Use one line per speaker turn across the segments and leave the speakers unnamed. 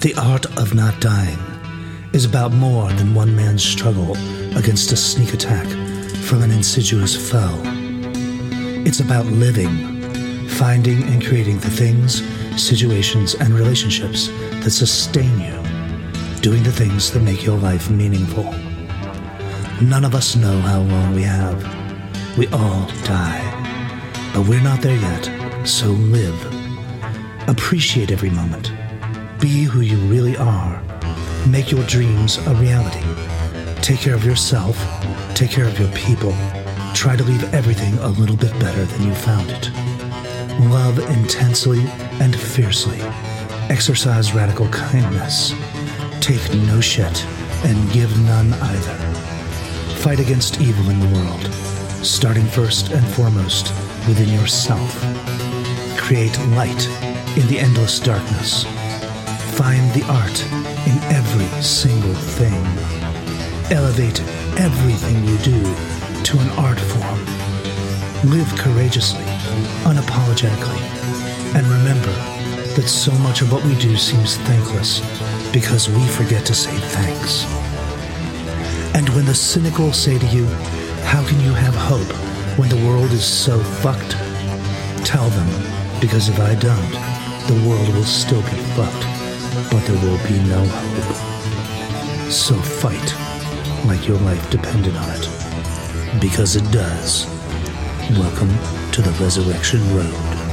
The art of not dying is about more than one man's struggle against a sneak attack from an insidious foe. It's about living, finding and creating the things, situations, and relationships that sustain you, doing the things that make your life meaningful. None of us know how long we have. We all die, but we're not there yet, so live. Appreciate every moment. Be who you really are. Make your dreams a reality. Take care of yourself. Take care of your people. Try to leave everything a little bit better than you found it. Love intensely and fiercely. Exercise radical kindness. Take no shit and give none either. Fight against evil in the world, starting first and foremost within yourself. Create light in the endless darkness. Find the art in every single thing. Elevate everything you do to an art form. Live courageously, unapologetically, and remember that so much of what we do seems thankless because we forget to say thanks. And when the cynical say to you, how can you have hope when the world is so fucked? Tell them, because if I don't, the world will still be fucked, but there will be no hope. So fight like your life depended on it, because it does. Welcome to the Resurrection Road.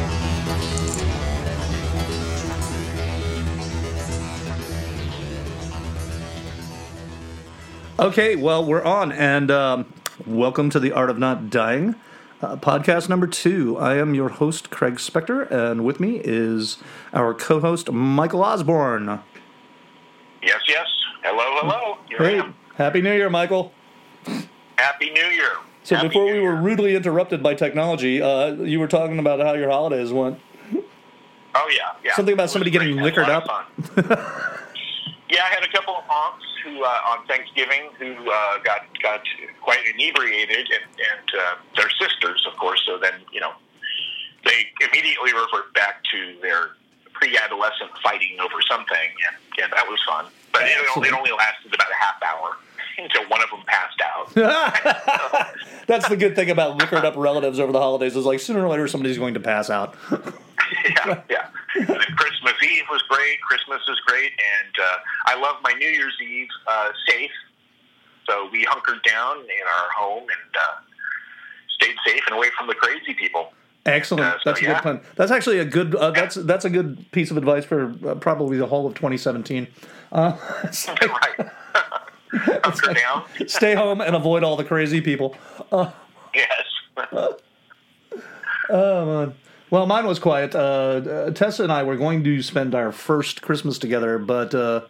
Okay, well, we're on, and welcome to the Art of Not Dying, podcast number 2. I am your host, Craig Spector, and with me is our co-host, Michael Osborne.
Yes, yes. Hello. Here
Hey,
I am.
Happy New Year, Michael.
Happy New Year.
So
Happy
before
New
we were
Year.
rudely interrupted by technology, you were talking about how your holidays went.
Oh, yeah.
Something about
It was
somebody
great.
getting
Had a
liquored
lot
up.
of fun. Yeah, I had a couple of aunts who, on Thanksgiving, who got quite inebriated, and their sisters, of course. So then, they immediately revert back to their pre-adolescent fighting over something, and that was fun. But it only lasted about a half hour until one of them passed out.
That's the good thing about liquored up relatives over the holidays is like sooner or later somebody's going to pass out.
Yeah. And then Christmas Eve was great. Christmas is great, and I love my New Year's Eve safe. So we hunkered down in our home and stayed safe and away from the crazy people.
Excellent. That's a good pun. That's actually a good. That's a good piece of advice for probably the whole of 2017.
Right. Hunker down.
Stay home and avoid all the crazy people.
Yes.
Oh man. Well, mine was quiet. Tessa and I were going to spend our first Christmas together, but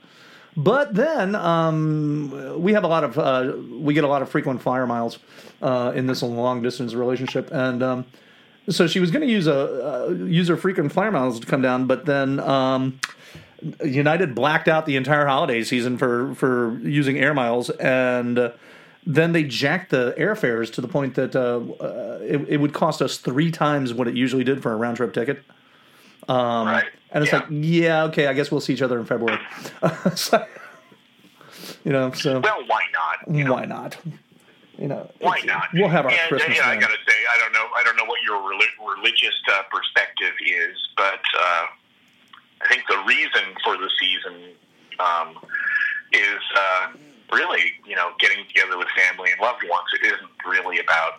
then we have we get a lot of frequent flyer miles in this long distance relationship, and so she was going to use her frequent flyer miles to come down, but then United blacked out the entire holiday season for using air miles, and then they jacked the airfares to the point that it would cost us 3 times what it usually did for a round trip ticket.
Right.
And it's okay, I guess we'll see each other in February. So.
Well, why not?
Why not?
Why not?
We'll have our
and,
Christmas.
I got to say, I don't know what your religious perspective is, but I think the reason for the season is really, getting together with family and loved ones. It isn't really about,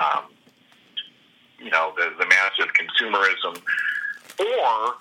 the massive consumerism. Or,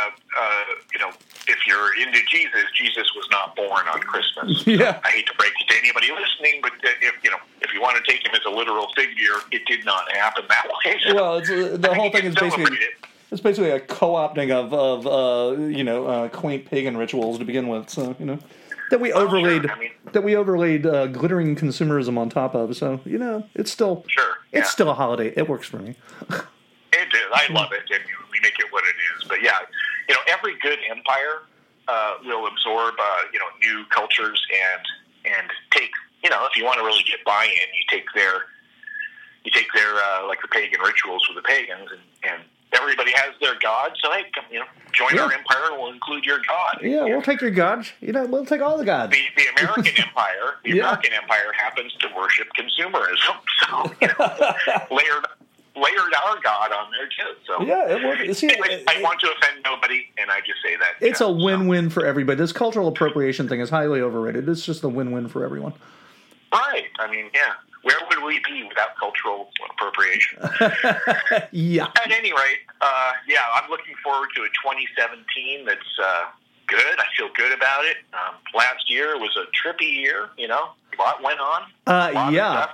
if you're into Jesus was not born on Christmas.
Yeah.
I hate to break it to anybody listening, but if you want to take him as a literal figure, it did not happen that way. So
well, the whole thing is basically a co-opting of quaint pagan rituals to begin with. So that we overlaid glittering consumerism on top of. So it's still it's still a holiday. It works for me.
It is. I love it, and we make it what it is. But yeah, every good empire will absorb new cultures and take if you want to really get buy-in, you take their like the pagan rituals with the pagans and everybody has their god, so hey, join our empire, and we'll include your god.
Yeah, we'll take your gods. We'll take all the gods.
The American empire, American empire happens to worship consumerism, so layered our god on there too. So
yeah, it works. See,
anyway, I want to offend nobody, and I just say that
it's a win-win for everybody. This cultural appropriation thing is highly overrated. It's just a win-win for everyone.
Right. I mean, yeah. Where would we be without cultural appropriation?
Yeah.
At any rate, I'm looking forward to a 2017 that's good. I feel good about it. Last year was a trippy year, a lot went on.
Yeah.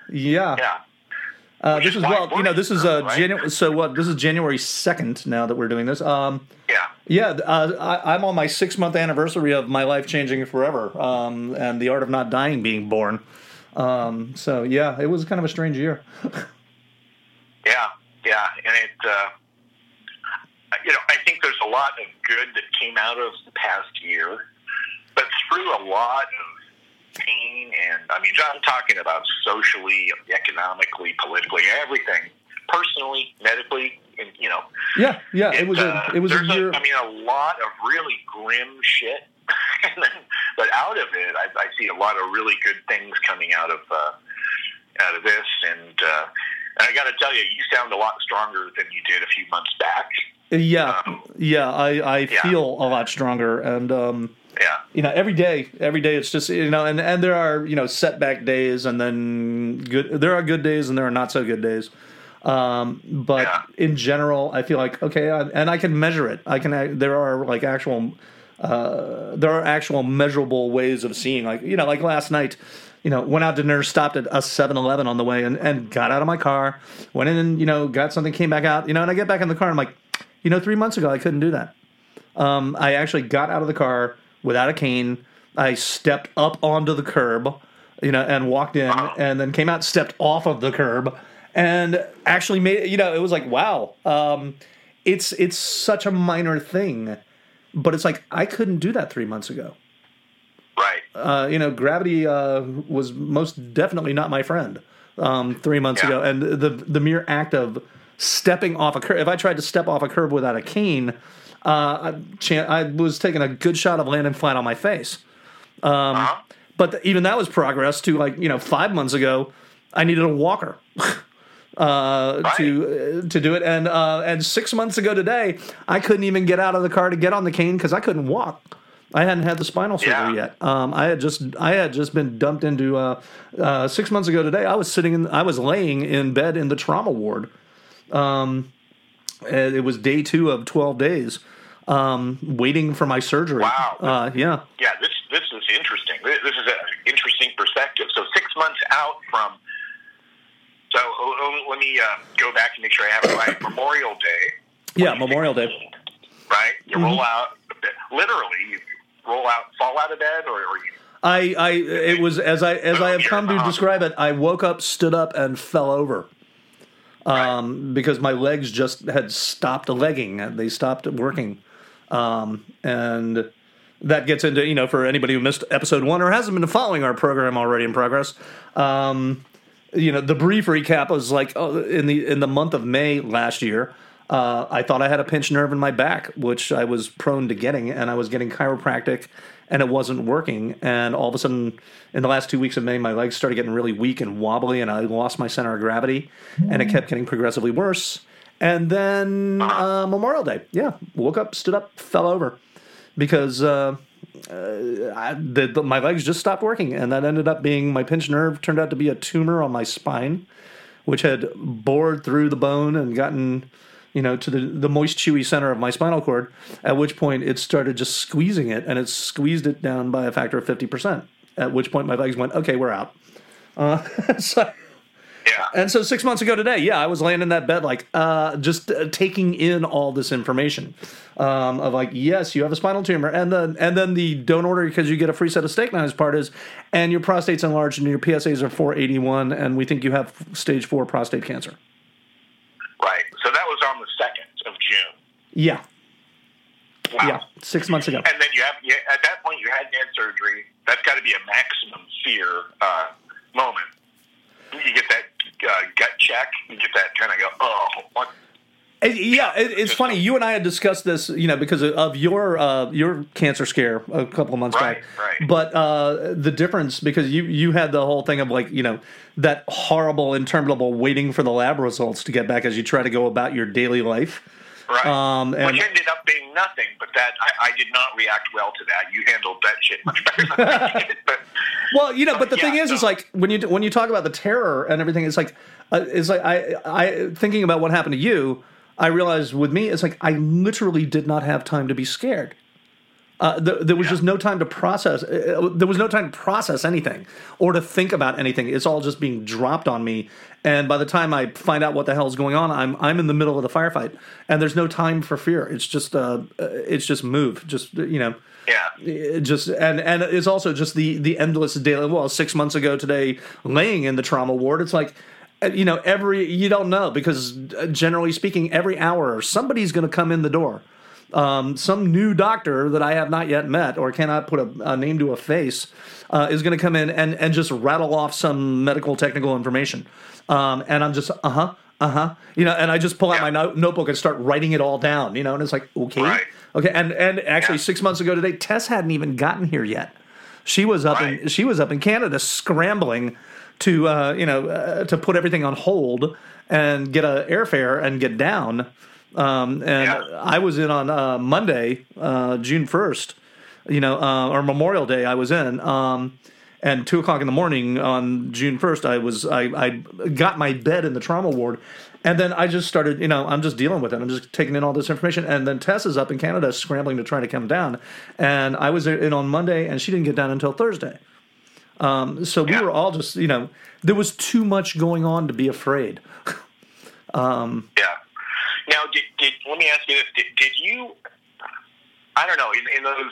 This is this is January. So what? This is January 2nd. Now that we're doing this, I'm on my 6-month anniversary of my life changing forever, and the art of not dying being born. So yeah, it was kind of a strange year.
Yeah, and it, I think there's a lot of good that came out of the past year, but through a lot of pain, and I'm talking about socially, economically, politically, everything, personally, medically, and
it was a year.
A lot of really grim shit, but out of it, I see a lot of really good things coming out of this, and I got to tell you, you sound a lot stronger than you did a few months back.
I feel a lot stronger, and every day it's just and there are setback days, and then there are good days and there are not so good days, but in general I feel like okay, and I can measure it. There are actual measurable ways of seeing, like last night. Went out to dinner, stopped at a 7-Eleven on the way, and got out of my car, went in and, got something, came back out, and I get back in the car, and I'm like, 3 months ago, I couldn't do that. I actually got out of the car without a cane. I stepped up onto the curb, and walked in, and then came out, stepped off of the curb, and actually made, it was like, wow. It's such a minor thing, but it's like, I couldn't do that 3 months ago.
Right.
Gravity was most definitely not my friend 3 months ago, and the mere act of stepping off a curb. If I tried to step off a curb without a cane, I was taking a good shot of landing flat on my face. But even that was progress to 5 months ago. I needed a walker to do it, and 6 months ago today, I couldn't even get out of the car to get on the cane because I couldn't walk. I hadn't had the spinal surgery yet. I had just been dumped into 6 months ago today. I was laying in bed in the trauma ward. It was day 2 of 12 days, waiting for my surgery.
Wow. Yeah. This is interesting. This is an interesting perspective. So 6 months out from. So let me go back and make sure I have it right. Memorial Day.
Yeah, Memorial Day.
Right. You roll out. Literally, you roll out, fall out of bed, or you?
It was as I have come to describe it. I woke up, stood up, and fell over, because my legs just had stopped legging. They stopped working, and that gets into for anybody who missed episode 1 or hasn't been following our program already in progress. The brief recap was in the month of May last year. I thought I had a pinched nerve in my back, which I was prone to getting, and I was getting chiropractic, and it wasn't working. And all of a sudden, in the last 2 weeks of May, my legs started getting really weak and wobbly, and I lost my center of gravity, and it kept getting progressively worse. And then Memorial Day, woke up, stood up, fell over, because my legs just stopped working, and that ended up being my pinched nerve turned out to be a tumor on my spine, which had bored through the bone and gotten to the moist, chewy center of my spinal cord, at which point it started just squeezing it, and it squeezed it down by a factor of 50%, at which point my legs went, okay, we're out. And so 6 months ago today, I was laying in that bed, just taking in all this information of yes, you have a spinal tumor, and then the don't order because you get a free set of steak knives part is, and your prostate's enlarged and your PSAs are 481, and we think you have stage 4 prostate cancer.
Right. So that was on the 2nd of June.
Yeah.
Wow.
Yeah, 6 months ago.
And then at that point you had surgery. That's got to be a maximum fear moment. You get that gut check. You get that kind of go, oh, what?
It's funny. You and I had discussed this, because of your cancer scare a couple of months back.
Right.
But the difference, because you had the whole thing of that horrible, interminable waiting for the lab results to get back as you try to go about your daily life.
Right. Which ended up being nothing, but that I did not react well to that. You handled that shit much better than I did.
But the thing is when you talk about the terror and everything, it's like I thinking about what happened to you. I realized with me, it's like I literally did not have time to be scared. There was just no time to process. There was no time to process anything or to think about anything. It's all just being dropped on me. And by the time I find out what the hell is going on, I'm in the middle of the firefight, and there's no time for fear. It's just move. Yeah. And it's also just the endless daily. Well, 6 months ago today, laying in the trauma ward, it's like. You don't know, because generally speaking, every hour somebody's going to come in the door. Some new doctor that I have not yet met or cannot put a name to a face is going to come in and just rattle off some medical technical information. And I'm just, and I just pull out my notebook and start writing it all down, and it's like, okay.
Right.
Okay. And actually 6 months ago today, Tess hadn't even gotten here yet. She was up in Canada scrambling to put everything on hold and get an airfare and get down. I was in on Monday, June 1st, or Memorial Day I was in. And 2 o'clock in the morning on June 1st, I got my bed in the trauma ward. And then I just started, I'm just dealing with it. I'm just taking in all this information. And then Tess is up in Canada scrambling to try to come down. And I was in on Monday, and she didn't get down until Thursday. So we were all just, there was too much going on to be afraid.
Now, let me ask you this. Did you, I don't know, in those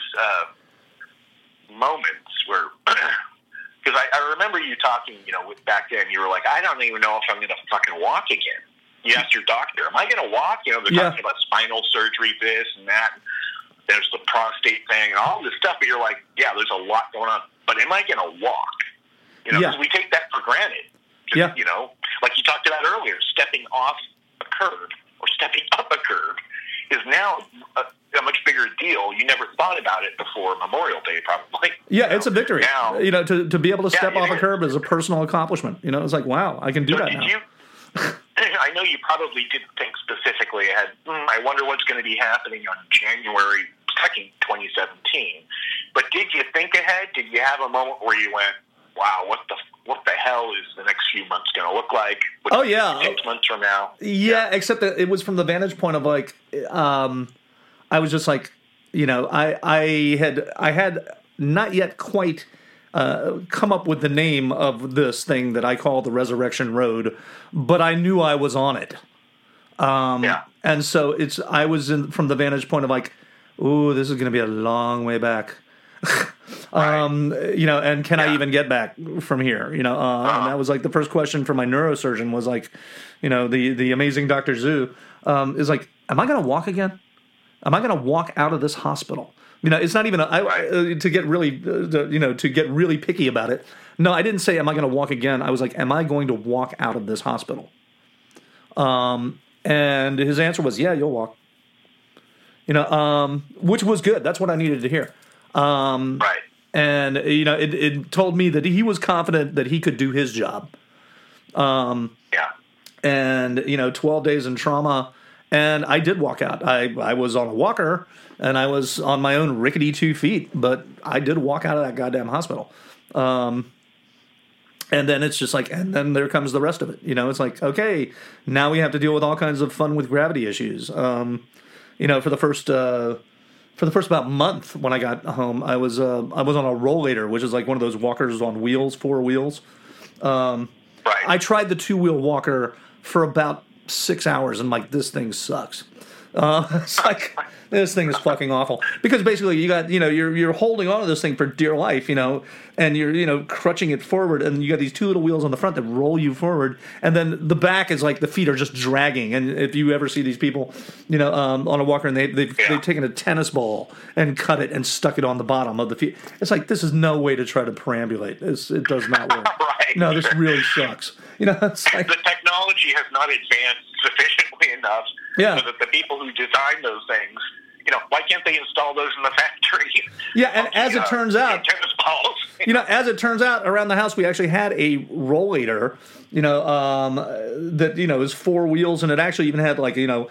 moments where, because I remember you talking, back then, you were like, I don't even know if I'm going to fucking walk again. You asked your doctor, am I going to walk? They're talking about spinal surgery, this and that. There's the prostate thing and all this stuff, but you're like, yeah, there's a lot going on. But am I going to walk? Because we take that for granted. Like you talked about earlier, stepping off a curb or stepping up a curb is now a much bigger deal. You never thought about it before Memorial Day, probably.
Yeah, it's a victory. Now, to be able to step off a curb is a personal accomplishment. It's like, wow, I can do that now.
I know you probably didn't think specifically ahead. I wonder what's going to be happening on January 2nd, 2017. But did you think ahead? Did you have a moment where you went, wow, what the hell is the next few months going to look like? 6 months from now?
Yeah, except that it was from the vantage point of like, I was just like, I had not yet quite come up with the name of this thing that I call the Resurrection Road, but I knew I was on it. And so I was from the vantage point of like, ooh, this is going to be a long way back. And can I even get back from here? And that was like the first question for my neurosurgeon was like, the amazing Dr. Zhu is like, am I going to walk again? Am I going to walk out of this hospital? It's not even to get really picky about it. No, I didn't say, am I going to walk again? I was like, am I going to walk out of this hospital? And his answer was, yeah, you'll walk. Which was good. That's what I needed to hear.
Right.
And, it told me that he was confident that he could do his job. And, 12 days in trauma, and I did walk out. I was on a walker, and I was on my own rickety 2 feet, but I did walk out of that goddamn hospital. And then it's just like, and then there comes the rest of it. It's like, okay, now we have to deal with all kinds of fun with gravity issues. For the first about month when I got home, I was on a rollator, which is like one of those walkers on wheels, 4 wheels.
Right.
I tried the 2-wheel walker for about 6 hours, and like, this thing sucks. It's like, this thing is fucking awful, because basically you got, you're holding on to this thing for dear life, and you're, crutching it forward, and you got these 2 little wheels on the front that roll you forward, and then the back is like the feet are just dragging. And if you ever see these people, on a walker, and they've taken a tennis ball and cut it and stuck it on the bottom of the feet, it's like, this is no way to try to perambulate. It does not work.
Right.
No, this really sucks. It's like,
the technology has not advanced sufficiently enough so that the people who design those things, why can't they install those in the factory?
Yeah, and as it turns out,
tennis balls.
As it turns out, around the house we actually had a rollator, that is 4 wheels, and it actually even had like little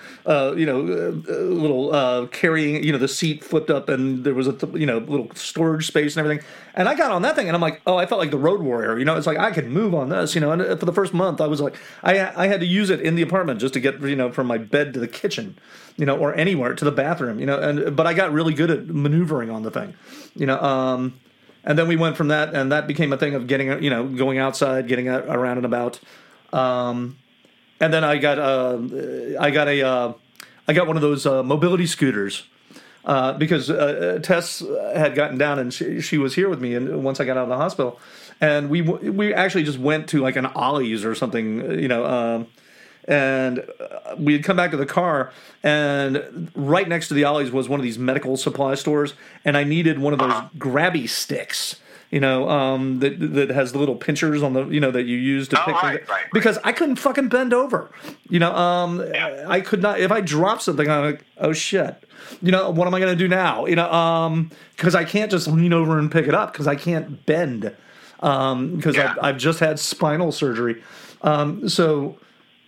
carrying, the seat flipped up, and there was a little storage space and everything. And I got on that thing, and I'm like, oh, I felt like the road warrior. It's like I could move on this, And for the first month, I was like, I had to use it in the apartment just to get from my bed to the kitchen, or anywhere to the bathroom, but I got really good at maneuvering on the thing, and then we went from that, and that became a thing of getting, going outside, getting around and about, and then I got one of those mobility scooters, because Tess had gotten down and she was here with me, and once I got out of the hospital, and we actually just went to like an Ollie's or something, and we had come back to the car, and right next to the Ollie's was one of these medical supply stores, and I needed one of those grabby sticks, that has the little pinchers on the, that you use to pick things, because I couldn't fucking bend over, I could not. If I dropped something, I'm like, oh shit, what am I going to do now? Because I can't just lean over and pick it up because I can't bend, because I've just had spinal surgery, so.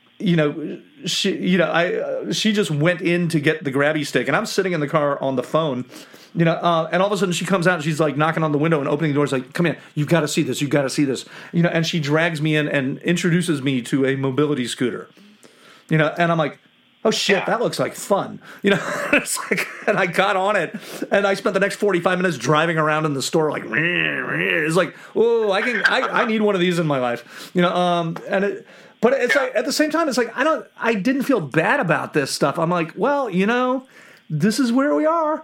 She just went in to get the grabby stick, and I'm sitting in the car on the phone, and all of a sudden she comes out and she's like knocking on the window and opening the door. She's like, come in, you've got to see this, and she drags me in and introduces me to a mobility scooter, and I'm like, oh shit, that looks like fun, it's like, and I got on it, and I spent the next 45 minutes driving around in the store like, it's like, oh, I need one of these in my life, But it's like, at the same time, it's like, I didn't feel bad about this stuff. I'm like, well, this is where we are.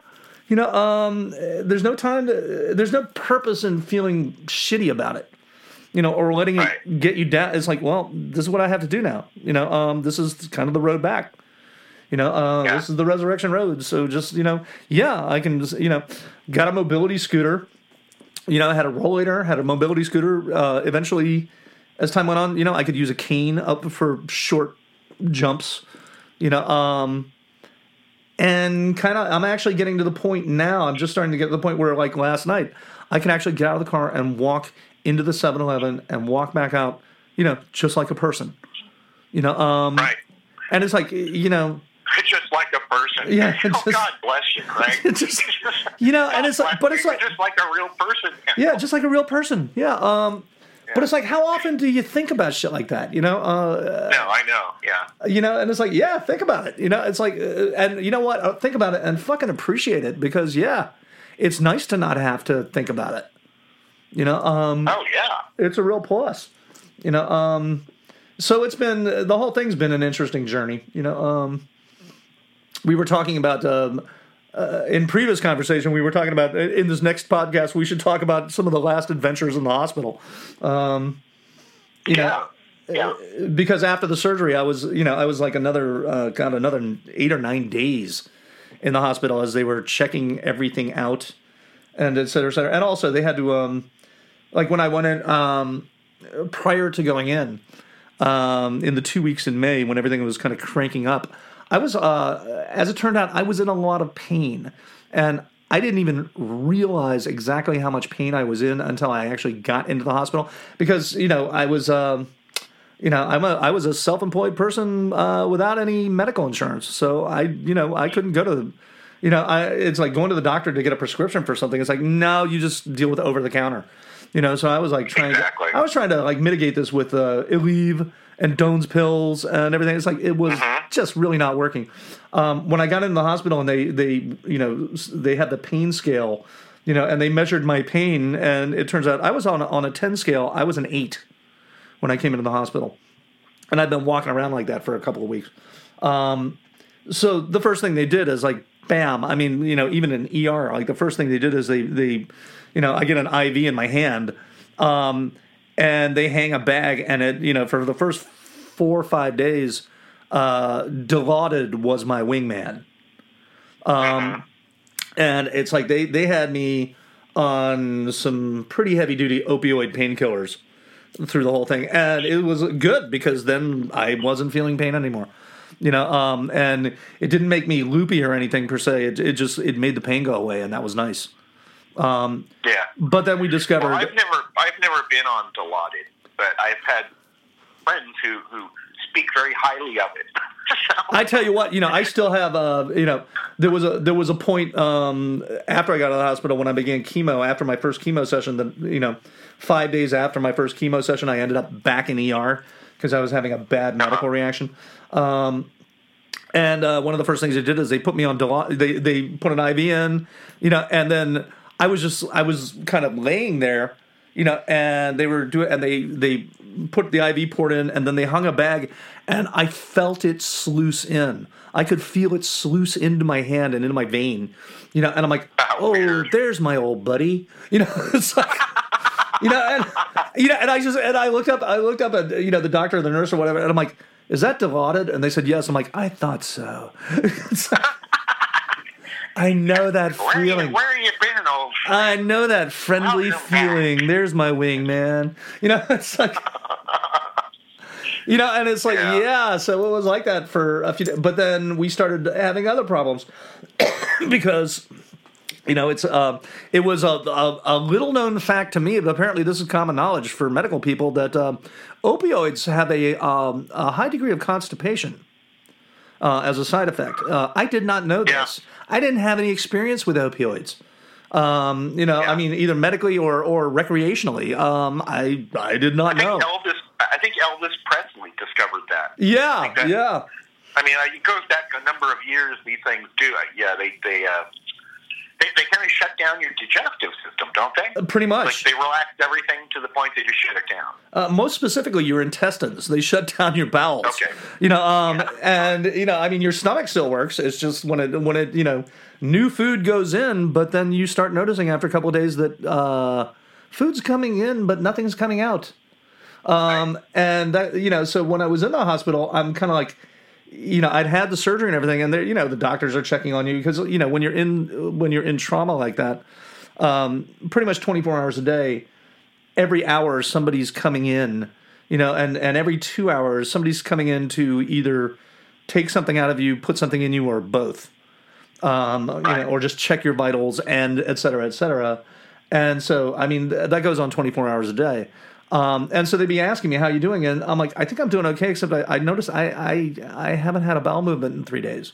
There's no purpose in feeling shitty about it, or letting it get you down. It's like, well, this is what I have to do now. This is kind of the road back. This is the resurrection road. So just, I can just, got a mobility scooter, I had a rollator, had a mobility scooter, eventually. As time went on, I could use a cane up for short jumps, and kind of, I'm actually getting to the point now, I'm just starting to get to the point where, like last night, I can actually get out of the car and walk into the 7-Eleven and walk back out, just like a person,
Right.
And it's like,
just like a person.
Yeah.
God bless you, Craig.
And it's like, but it's like
just like a real person.
Yeah, just like a real person. Yeah. But it's like, how often do you think about shit like that? No,
I know. Yeah.
And it's like, yeah, think about it. It's like, and you know what? Think about it and fucking appreciate it, because it's nice to not have to think about it.
Oh yeah.
It's a real plus. So the whole thing's been an interesting journey. We were talking about. In previous conversation, we were talking about, in this next podcast, we should talk about some of the last adventures in the hospital. Because after the surgery, I was like another 8 or 9 days in the hospital as they were checking everything out, and et cetera, et cetera. And also they had to, like when I went in, prior to going in the 2 weeks in May when everything was kind of cranking up, I was, as it turned out, I was in a lot of pain, and I didn't even realize exactly how much pain I was in until I actually got into the hospital, because, I was, I was a self-employed person without any medical insurance, so I couldn't go to, it's like going to the doctor to get a prescription for something. It's like, no, you just deal with it over the counter, so I was like trying to like mitigate this with Aleve and Doan's pills and everything. It's like, it was just really not working. When I got into the hospital and they had the pain scale, and they measured my pain, and it turns out I was on a 10 scale. I was an 8 when I came into the hospital, and I'd been walking around like that for a couple of weeks. So the first thing they did is like, bam. I mean, even in ER, like the first thing they did is they I get an IV in my hand, and they hang a bag, and it, for the first 4 or 5 days, Dilaudid was my wingman. And it's like they had me on some pretty heavy duty opioid painkillers through the whole thing, and it was good because then I wasn't feeling pain anymore. And it didn't make me loopy or anything per se. It made the pain go away, and that was nice.
Yeah.
But then we discovered.
Well, I've never been on Dilaudid, but I've had friends who speak very highly of it.
I tell you what, I still have, there was a point after I got out of the hospital when I began chemo, after my first chemo session, that 5 days after my first chemo session, I ended up back in ER because I was having a bad medical reaction. And one of the first things they did is they put me on they put an IV in, and then I was kind of laying there, and they were doing, and they put the IV port in, and then they hung a bag, and I felt it sluice in. I could feel it sluice into my hand and into my vein, and I'm like, oh, there's my old buddy, it's like, and I looked up at, the doctor or the nurse or whatever, and I'm like, is that Dilaudid? And they said yes. I'm like, I thought so. I know that feeling.
Where you been, old friend?
I know that friendly feeling. There's my wingman. It's like, and it's like, yeah. So it was like that for a few days. But then we started having other problems because, it was a little known fact to me, but apparently this is common knowledge for medical people, that opioids have a high degree of constipation as a side effect. I did not know this. I didn't have any experience with opioids. I mean, either medically or recreationally. I did not know.
I think Elvis Presley discovered that.
Yeah, yeah.
I mean, it goes back a number of years. These things do. They kind of shut down your digestive system, don't they?
Pretty much.
Like they relax everything to the point they just shut it down.
Most specifically, your intestines. They shut down your bowels.
Okay.
And I mean, your stomach still works. It's just when it new food goes in, but then you start noticing after a couple of days that food's coming in, but nothing's coming out. And that, so when I was in the hospital, I'm kind of like, I'd had the surgery and everything, and the doctors are checking on you because when you're in trauma like that, pretty much 24 hours a day, every hour somebody's coming in, and every 2 hours somebody's coming in to either take something out of you, put something in you, or both, or just check your vitals and et cetera, et cetera. And so, I mean, that goes on 24 hours a day. And so they'd be asking me, how you doing? And I'm like, I think I'm doing okay, except I noticed I haven't had a bowel movement in 3 days.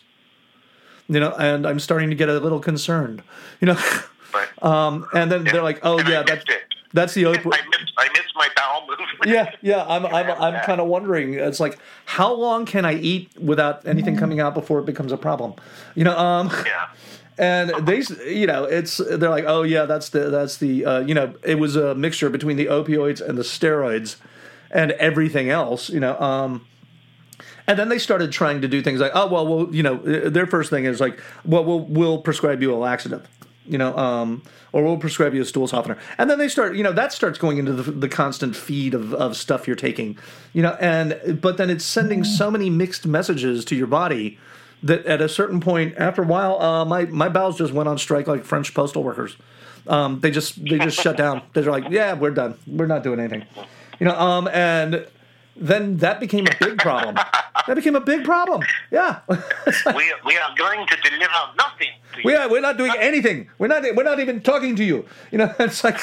And I'm starting to get a little concerned,
Right.
And then they're like, oh, yeah, that's the opioid.
I missed my bowel movement.
Yeah. I'm kind of wondering. It's like, how long can I eat without anything coming out before it becomes a problem?
Yeah.
And they, they're like, oh yeah, that's the, it was a mixture between the opioids and the steroids, and everything else, And then they started trying to do things like, oh well, their first thing is like, well, we'll prescribe you a laxative, or we'll prescribe you a stool softener, and then they start, that starts going into the constant feed of stuff you're taking, but then it's sending so many mixed messages to your body that at a certain point, after a while, my bowels just went on strike like French postal workers. They just shut down. They're like, yeah, we're done. We're not doing anything. And then that became a big problem. Yeah.
we are going to deliver nothing to you.
We're not doing anything. We're not even talking to you. It's like,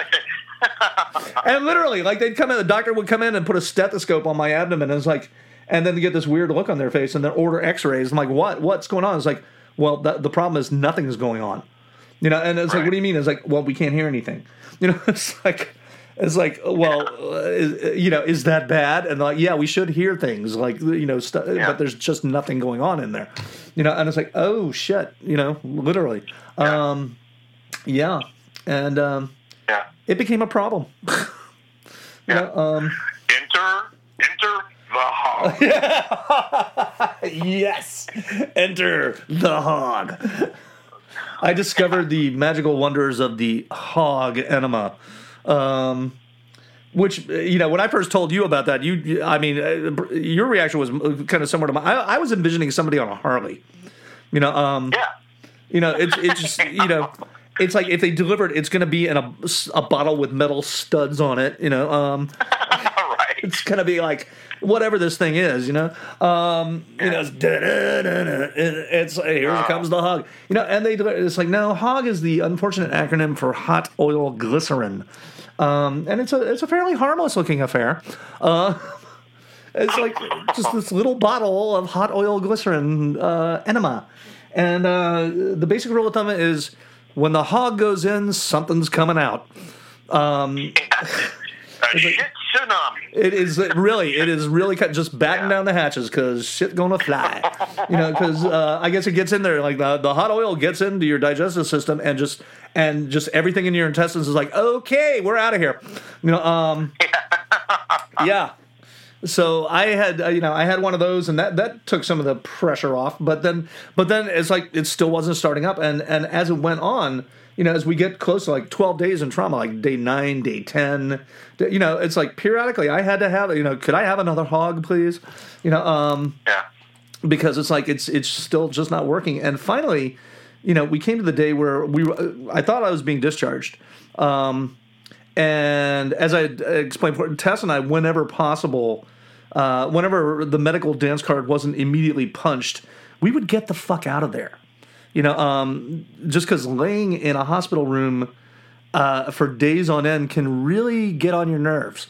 and literally, like they'd come in, the doctor would come in and put a stethoscope on my abdomen, and it's like, and then they get this weird look on their face, and then order X-rays. I'm like, what's going on? It's like, well, the problem is nothing's going on, And it's like, what do you mean? It's like, well, we can't hear anything, It's like, well, is that bad? And like, yeah, we should hear things, like but there's just nothing going on in there, And it's like, oh shit, literally, and it became a problem.
Enter the hog.
Yes, enter the hog. I discovered the magical wonders of the hog enema, which when I first told you about that, your reaction was kind of similar to mine. I was envisioning somebody on a Harley, it's just it's like if they delivered, it's going to be in a bottle with metal studs on it,
Right.
it's gonna be like whatever this thing is, you know. It's here comes the hog, you know. And it's like, no, hog is the unfortunate acronym for hot oil glycerin, and it's a fairly harmless looking affair. It's like just this little bottle of hot oil glycerin enema, and the basic rule of thumb is when the hog goes in, something's coming out.
Shit tsunami.
It is really just batten down the hatches because shit gonna fly. You know, because I guess it gets in there, like the hot oil gets into your digestive system and just everything in your intestines is like, okay, we're out of here. You know, yeah. So I had one of those, and that took some of the pressure off. But then it's like it still wasn't starting up, and as it went on, you know, as we get close to like 12 days in trauma, like day 9, day 10, you know, it's like periodically I had to have, you know, could I have another hog, please? You know, because it's like it's still just not working. And finally, you know, we came to the day where I thought I was being discharged. And as I explained before, Tess and I, whenever possible, whenever the medical dance card wasn't immediately punched, we would get the fuck out of there. You know, just because laying in a hospital room for days on end can really get on your nerves.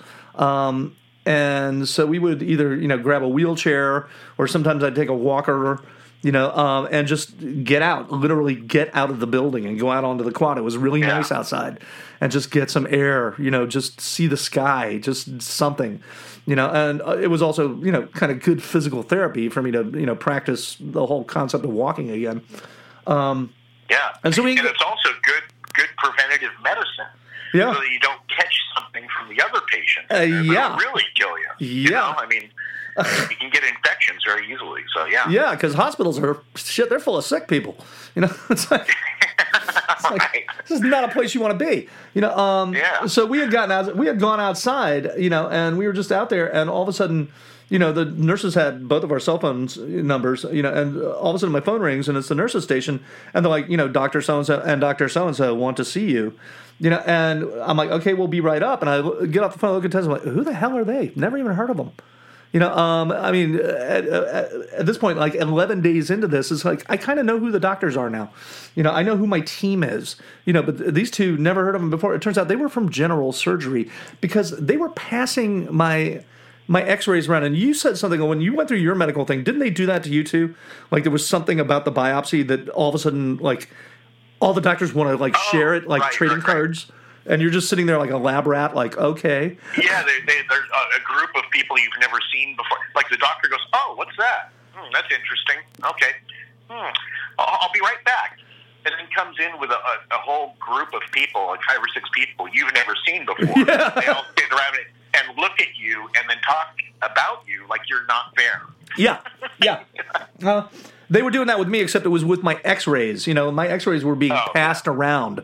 And so we would either, you know, grab a wheelchair, or sometimes I'd take a walker, you know, and just literally get out of the building and go out onto the quad. It was really nice outside, and just get some air, you know, just see the sky, just something, you know. And it was also, you know, kind of good physical therapy for me to, you know, practice the whole concept of walking again.
And so it's also good preventative medicine.
Yeah.
So that you don't catch something from the other patient. It'll really kill you. You know? I mean, you can get infections very easily. So, yeah.
Yeah, because hospitals they're full of sick people. You know, it's like,
right.
This is not a place you want to be. You know, so we had gone outside, you know, and we were just out there, and all of a sudden, you know, the nurses had both of our cell phones numbers, you know, and all of a sudden my phone rings and it's the nurses station, and they're like, you know, Dr. So-and-so and Dr. So-and-so want to see you, you know, and I'm like, okay, we'll be right up. And I get off the phone, look at Tess, I'm like, who the hell are they? Never even heard of them. You know, I mean, at this point, like 11 days into this, it's like I kind of know who the doctors are now. You know, I know who my team is. You know, but these two, never heard of them before. It turns out they were from general surgery because they were passing my x-rays around. And you said something when you went through your medical thing. Didn't they do that to you too? Like there was something about the biopsy that all of a sudden, like all the doctors want to like share it, like trading cards. And you're just sitting there like a lab rat, like, okay.
Yeah, there's a group of people you've never seen before. Like the doctor goes, oh, what's that? That's interesting. Okay. I'll be right back. And then comes in with a whole group of people, like 5 or 6 people you've never seen before. Yeah. They all sit around and look at you and then talk about you like you're not there.
Yeah. They were doing that with me, except it was with my x-rays. You know, my x-rays were being passed around.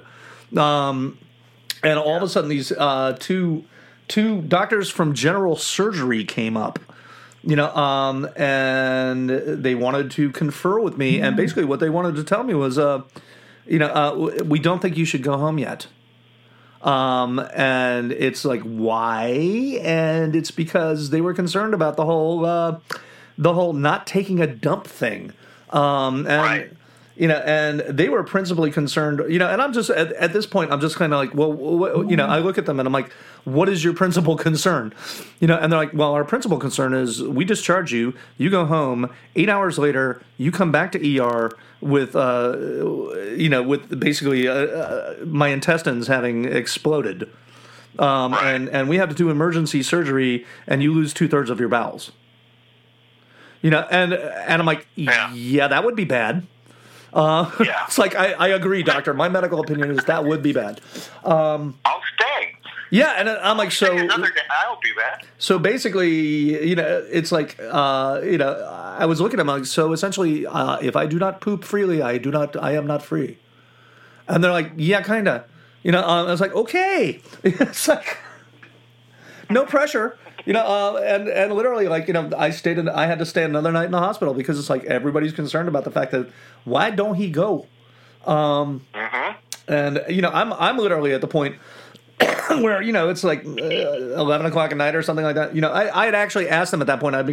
And all of a sudden, these two doctors from general surgery came up, you know, and they wanted to confer with me. And basically what they wanted to tell me was, you know, we don't think you should go home yet. And it's like, why? And it's because they were concerned about the whole not taking a dump thing. Right. You know, and they were principally concerned, you know, and I'm just, at this point, I'm just kind of like, well, you know, I look at them and I'm like, what is your principal concern? You know, and they're like, well, our principal concern is we discharge you, you go home, 8 hours later, you come back to ER with, you know, with basically my intestines having exploded. And we have to do emergency surgery and you lose 2/3 of your bowels. You know, and I'm like, yeah, that would be bad. It's like, I agree, doctor. My medical opinion is that would be bad.
I'll stay.
Yeah, and I'm like, so
another day, I'll do that.
So basically, you know, it's like, you know, I was looking at them like, so essentially, if I do not poop freely, I am not free. And they're like, yeah, kind of. You know, I was like, okay. It's like, no pressure. You know, and literally, like, you know, I had to stay another night in the hospital because it's like everybody's concerned about the fact that why don't he go? And you know, I'm literally at the point where, you know, it's like 11 o'clock at night or something like that. You know, I had actually asked them at that point. I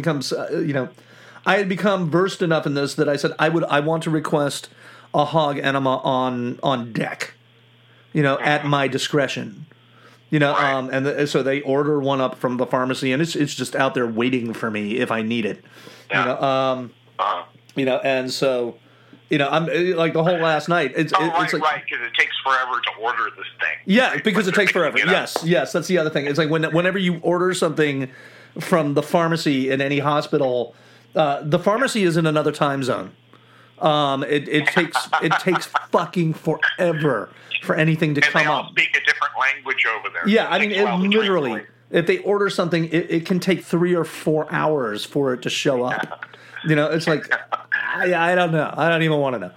had become versed enough in this that I said I want to request a hog enema on deck, you know, at my discretion. You know,
Right.
So they order one up from the pharmacy, and it's just out there waiting for me if I need it.
Yeah.
You know, and so, you know, I'm like the whole last night. It's like,
right, because it takes forever to order this thing.
yeah,
Right?
because it takes forever.
You know?
Yes, that's the other thing. It's like whenever you order something from the pharmacy in any hospital, the pharmacy is in another time zone. It takes fucking forever for anything to
And
come
they all
up.
speak a different language over there.
Yeah,
So
I mean,
takes a while to
literally,
translate.
if they order something, it can take 3 or 4 hours for it to show up. You know, it's like, I don't know. I don't even want to know.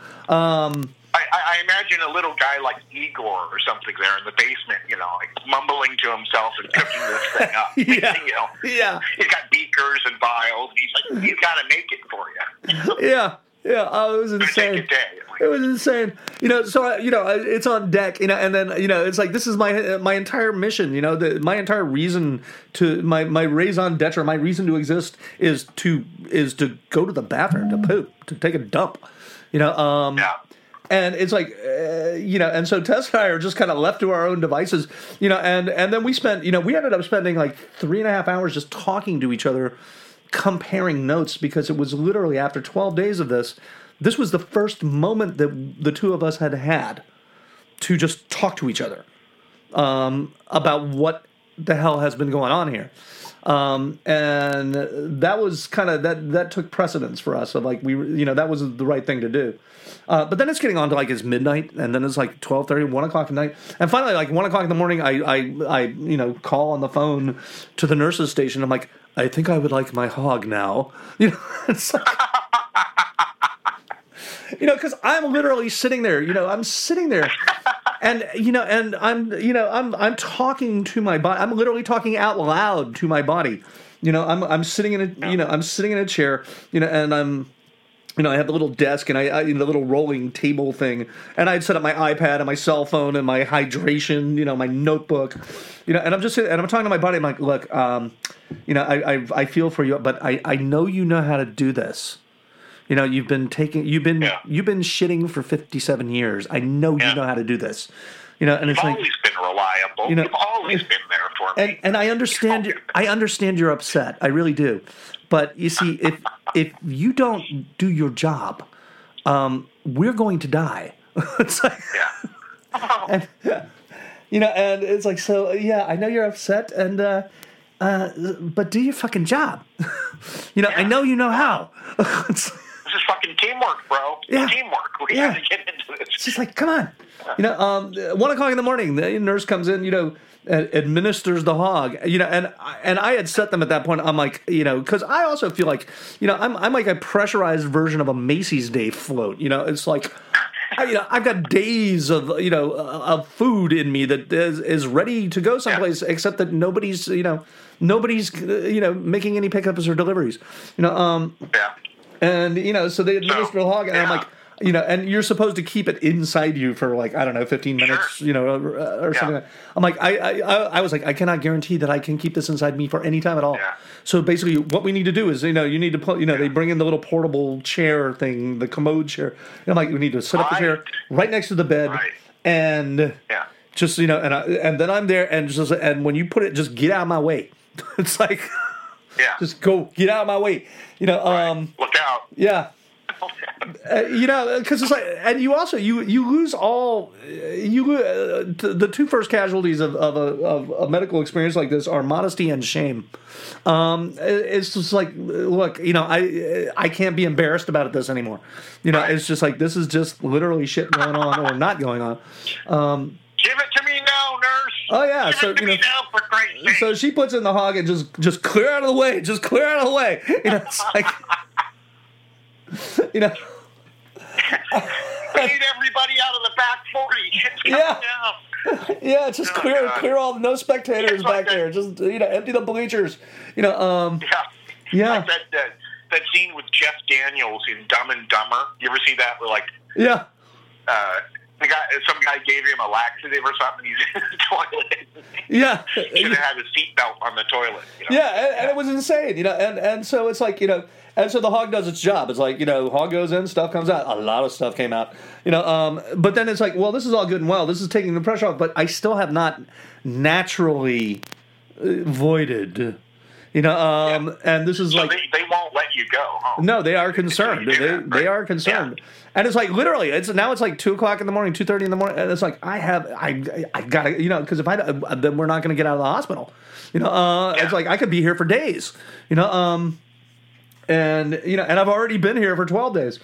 I imagine a little guy like Igor or something there in the basement, you know, like mumbling to himself and cooking this thing up.
Yeah.
You know,
Yeah,
he's got beakers and vials. He's like, he's got to make it for you.
yeah. Oh, it was
It's going to
insane.
take a day. Like,
It was insane, you know. So you know, it's on deck, you know, and then you know, it's like this is my entire mission, you know, my entire reason to my raison d'etre, my reason to exist is to go to the bathroom to poop, to take a dump, you know.
yeah.
And it's like, you know, and so Tess and I are just kind of left to our own devices, you know, and then we ended up spending like 3.5 hours just talking to each other, comparing notes, because it was literally after 12 days of this was the first moment that the two of us had to just talk to each other about what the hell has been going on here. And that was kind of, that took precedence for us of like, you know, that was the right thing to do. But then it's getting on to like it's midnight, and then it's like 12:30, 1 o'clock at night, and finally like 1 o'clock in the morning, I you know, call on the phone to the nurse's station. I'm like, I think I would like my hog now. You know, it's like, you know, because I'm literally sitting there. You know, I'm sitting there, and you know, and I'm talking to my body. I'm literally talking out loud to my body. You know, I'm sitting in a chair. You know, and you know, I have the little desk and I the little rolling table thing, and I'd set up my iPad and my cell phone and my hydration, you know, my notebook, you know, and I'm just sitting, and I'm talking to my body. I'm like, look, you know, I feel for you, but I know you know how to do this. You know, you've been shitting for 57 years. I know you know how to do this. You know, and it's
You've
like,
always been reliable.
you know,
You've always been there for me.
and I understand you're upset. I really do. But you see, if you don't do your job, we're going to die. It's like,
Yeah.
and, you know, and it's like, so yeah, I know you're upset, and but do your fucking job. You know, I know you know how. It's
This is fucking teamwork, bro.
Yeah.
Teamwork. We
Yeah.
got to get into this.
just like, come on. You know, 1 o'clock in the morning, the nurse comes in, you know, administers the hog, you know, and I had set them at that point. I'm like, you know, because I also feel like, you know, I'm like a pressurized version of a Macy's Day float. You know, it's like, you know, I've got days of, you know, of food in me that is ready to go someplace, except that nobody's making any pickups or deliveries. You know,
Yeah.
and you know, so they administer the hog, and I'm like, you know, and you're supposed to keep it inside you for like, I don't know, 15 minutes,
Sure.
you know, or something.
Yeah.
I'm like, I was like, I cannot guarantee that I can keep this inside me for any time at all.
Yeah.
So basically, what we need to do is, you know, you need to put, you know, they bring in the little portable chair thing, the commode chair. And I'm like, we need to set up the chair right next to the bed,
Right.
and
Yeah.
just, you know, and then I'm there, and when you put it, just get out of my way. It's like,
Yeah.
just go, get out of my way. You know,
Look out.
yeah. You know, because it's like, and you also you lose all the two first casualties of a medical experience like this are modesty and shame. It's just like, look, you know, I can't be embarrassed about this anymore. You know, it's just like, this is just literally shit going on or not going on.
Give it to me now, nurse.
Oh yeah,
Give
so
it to
you
me
know.
now, for Christ's sake.
So she puts in the hog and just clear out of the way. Just clear out of the way. You know, it's like, you know.
We need everybody out of the back 40. Shit's coming
Yeah.
down.
Yeah, just
Oh,
clear
God.
all, no spectators
It's like
back there. Just, you know, empty the bleachers. You know,
Yeah.
yeah,
Like that scene with Jeff Daniels in Dumb and Dumber. You ever see that? Where like
yeah,
some guy gave him a laxative or something. He's in the toilet.
Yeah,
He should have had a seatbelt on the toilet.
Yeah, and it was insane, and so it's like, and so the hog does its job. It's like, hog goes in, stuff comes out. A lot of stuff came out, but then it's like, well, this is all good and well. This is taking the pressure off, but I still have not naturally voided, and this is
so
like...
They won't let you go, huh?
No, they are concerned. They are concerned. Yeah. And it's like, literally, it's like 2 o'clock in the morning, 2:30 in the morning, and it's like, I gotta, because if I, then we're not going to get out of the hospital. It's like, I could be here for days, and I've already been here for 12 days,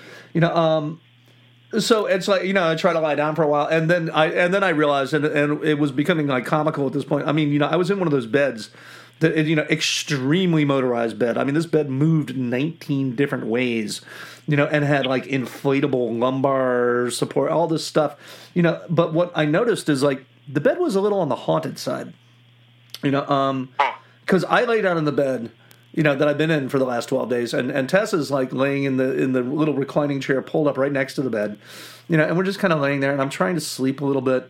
so it's like, I try to lie down for a while, and then I realized, and it was becoming like comical at this point. I mean, I was in one of those beds that, extremely motorized bed. I mean, this bed moved 19 different ways, and had like inflatable lumbar support, all this stuff, But what I noticed is like the bed was a little on the haunted side, because I lay down in the bed, that I've been in for the last 12 days, and Tess is like laying in the little reclining chair pulled up right next to the bed, and we're just kind of laying there, and I'm trying to sleep a little bit,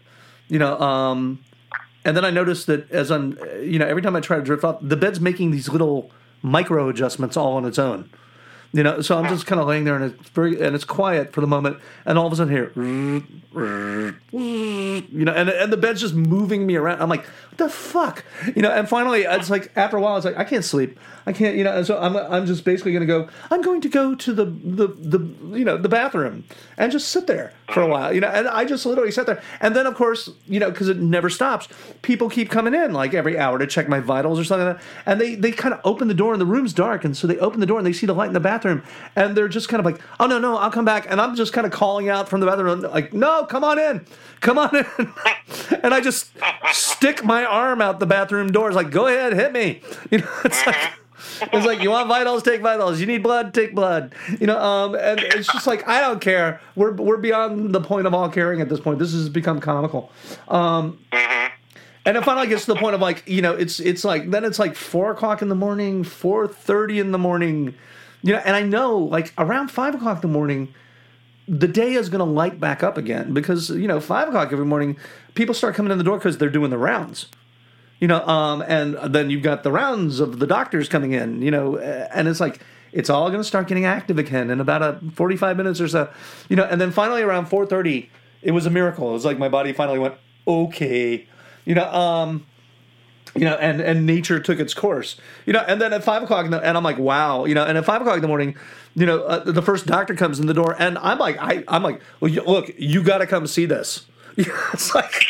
and then I noticed that as I'm, every time I try to drift off, the bed's making these little micro adjustments all on its own. So I'm just kind of laying there, and it's quiet for the moment, and all of a sudden here, and the bed's just moving me around. I'm like, what the fuck, And finally, it's like after a while, it's like I can't sleep, I can't, And so I'm just basically going to go. I'm going to go to the bathroom and just sit there for a while, And I just literally sat there, and then of course, because it never stops, people keep coming in like every hour to check my vitals or something like that, and they kind of open the door, and the room's dark, and so they open the door and they see the light in the bathroom, and they're just kind of like, oh no, I'll come back, and I'm just kind of calling out from the bathroom like, no, come on in, and I just stick my arm out the bathroom doors like, go ahead, hit me, It's like, you want vitals, take vitals. You need blood, take blood. And it's just like, I don't care. We're beyond the point of all caring at this point. This has become comical. And it finally gets to the point of like, it's like, then it's like 4 o'clock in the morning, 4:30 in the morning, and I know like around 5 o'clock in the morning, the day is going to light back up again because, 5 o'clock every morning, people start coming in the door because they're doing the rounds. And then you've got the rounds of the doctors coming in, and it's like, it's all going to start getting active again in about 45 minutes or so, and then finally around 4:30, it was a miracle. It was like my body finally went, okay, and nature took its course, and then at 5 o'clock, and I'm like, wow, and at 5 o'clock in the morning, the first doctor comes in the door, and I'm like, well, look, you got to come see this. It's like,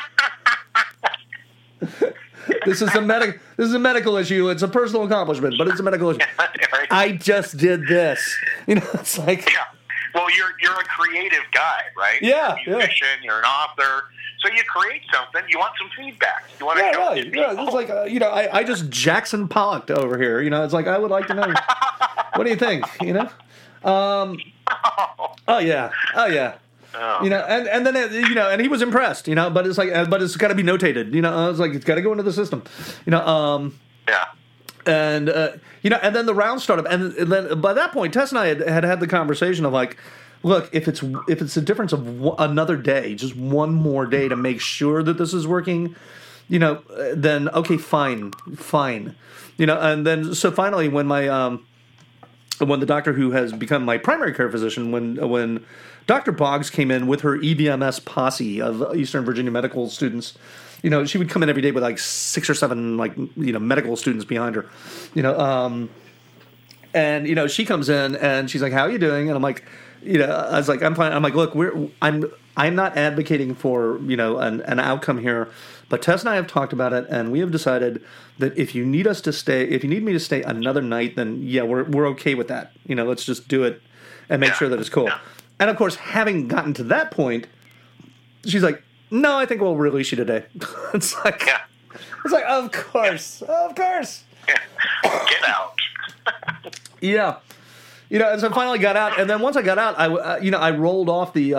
this is a medical issue. It's a personal accomplishment, but it's a medical issue.
Right.
I just did this. It's like,
yeah. Well, you're a creative guy, right?
Yeah,
you're a musician. Yeah. You're an author. So you create something. You want some feedback. You want to show people.
Yeah, it's like I just Jackson Pollocked over here. It's like, I would like to know. What do you think? Oh yeah. Oh. And then and he was impressed, but it's like, but it's got to be notated, it's like, it's got to go into the system,
Yeah.
And and then the rounds started, and then by that point, Tess and I had the conversation of like, look, if it's a difference of another day, just one more day to make sure that this is working, then okay, fine, and then so finally when the doctor who has become my primary care physician, when Dr. Boggs came in with her EVMS posse of Eastern Virginia medical students, she would come in every day with like 6 or 7 like medical students behind her, and she comes in and she's like, "How are you doing?" And I'm like, I was like, "I'm fine." I'm like, "Look, I'm not advocating for an outcome here, but Tess and I have talked about it, and we have decided that if you need me to stay another night, then yeah, we're okay with that. Let's just do it and make sure that it's cool." Yeah. And of course, having gotten to that point, she's like, "No, I think we'll release you today." It's like, of course.
Get out.
Yeah. And so I finally got out, and then once I got out, I rolled off the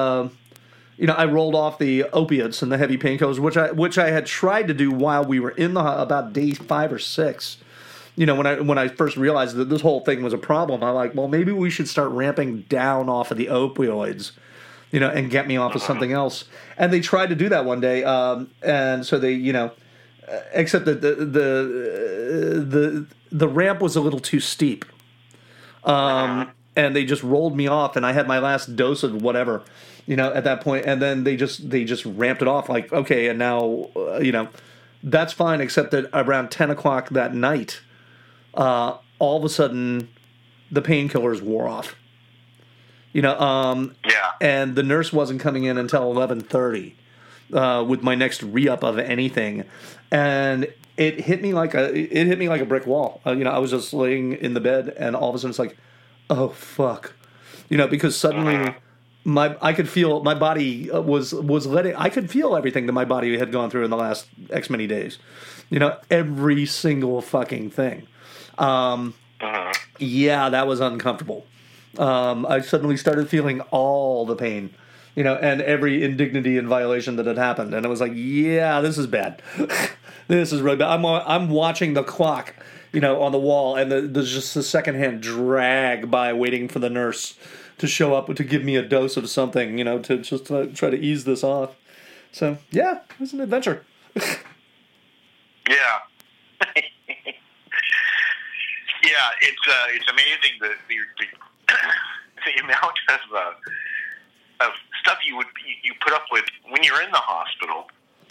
opiates and the heavy painkillers, which I had tried to do while we were in about day 5 or 6. When I first realized that this whole thing was a problem, I'm like, well, maybe we should start ramping down off of the opioids, and get me off of something else. And they tried to do that one day, and so they, except that the ramp was a little too steep, and they just rolled me off, and I had my last dose of whatever, at that point, and then they just ramped it off, like, okay, and now, that's fine, except that around 10 o'clock that night, all of a sudden, the painkillers wore off. And the nurse wasn't coming in until 11:30 with my next re-up of anything, and it hit me like a brick wall. I was just laying in the bed, and all of a sudden it's like, oh fuck, because suddenly I could feel my body was letting. I could feel everything that my body had gone through in the last X many days. Every single fucking thing. Yeah, that was uncomfortable. I suddenly started feeling all the pain, and every indignity and violation that had happened, and I was like, yeah, this is bad. This is really bad. I'm watching the clock, on the wall, and there's just a secondhand drag by, waiting for the nurse to show up to give me a dose of something, to just try to ease this off. So yeah, it was an adventure.
Yeah. Yeah, it's amazing the amount of stuff you put up with when you're in the hospital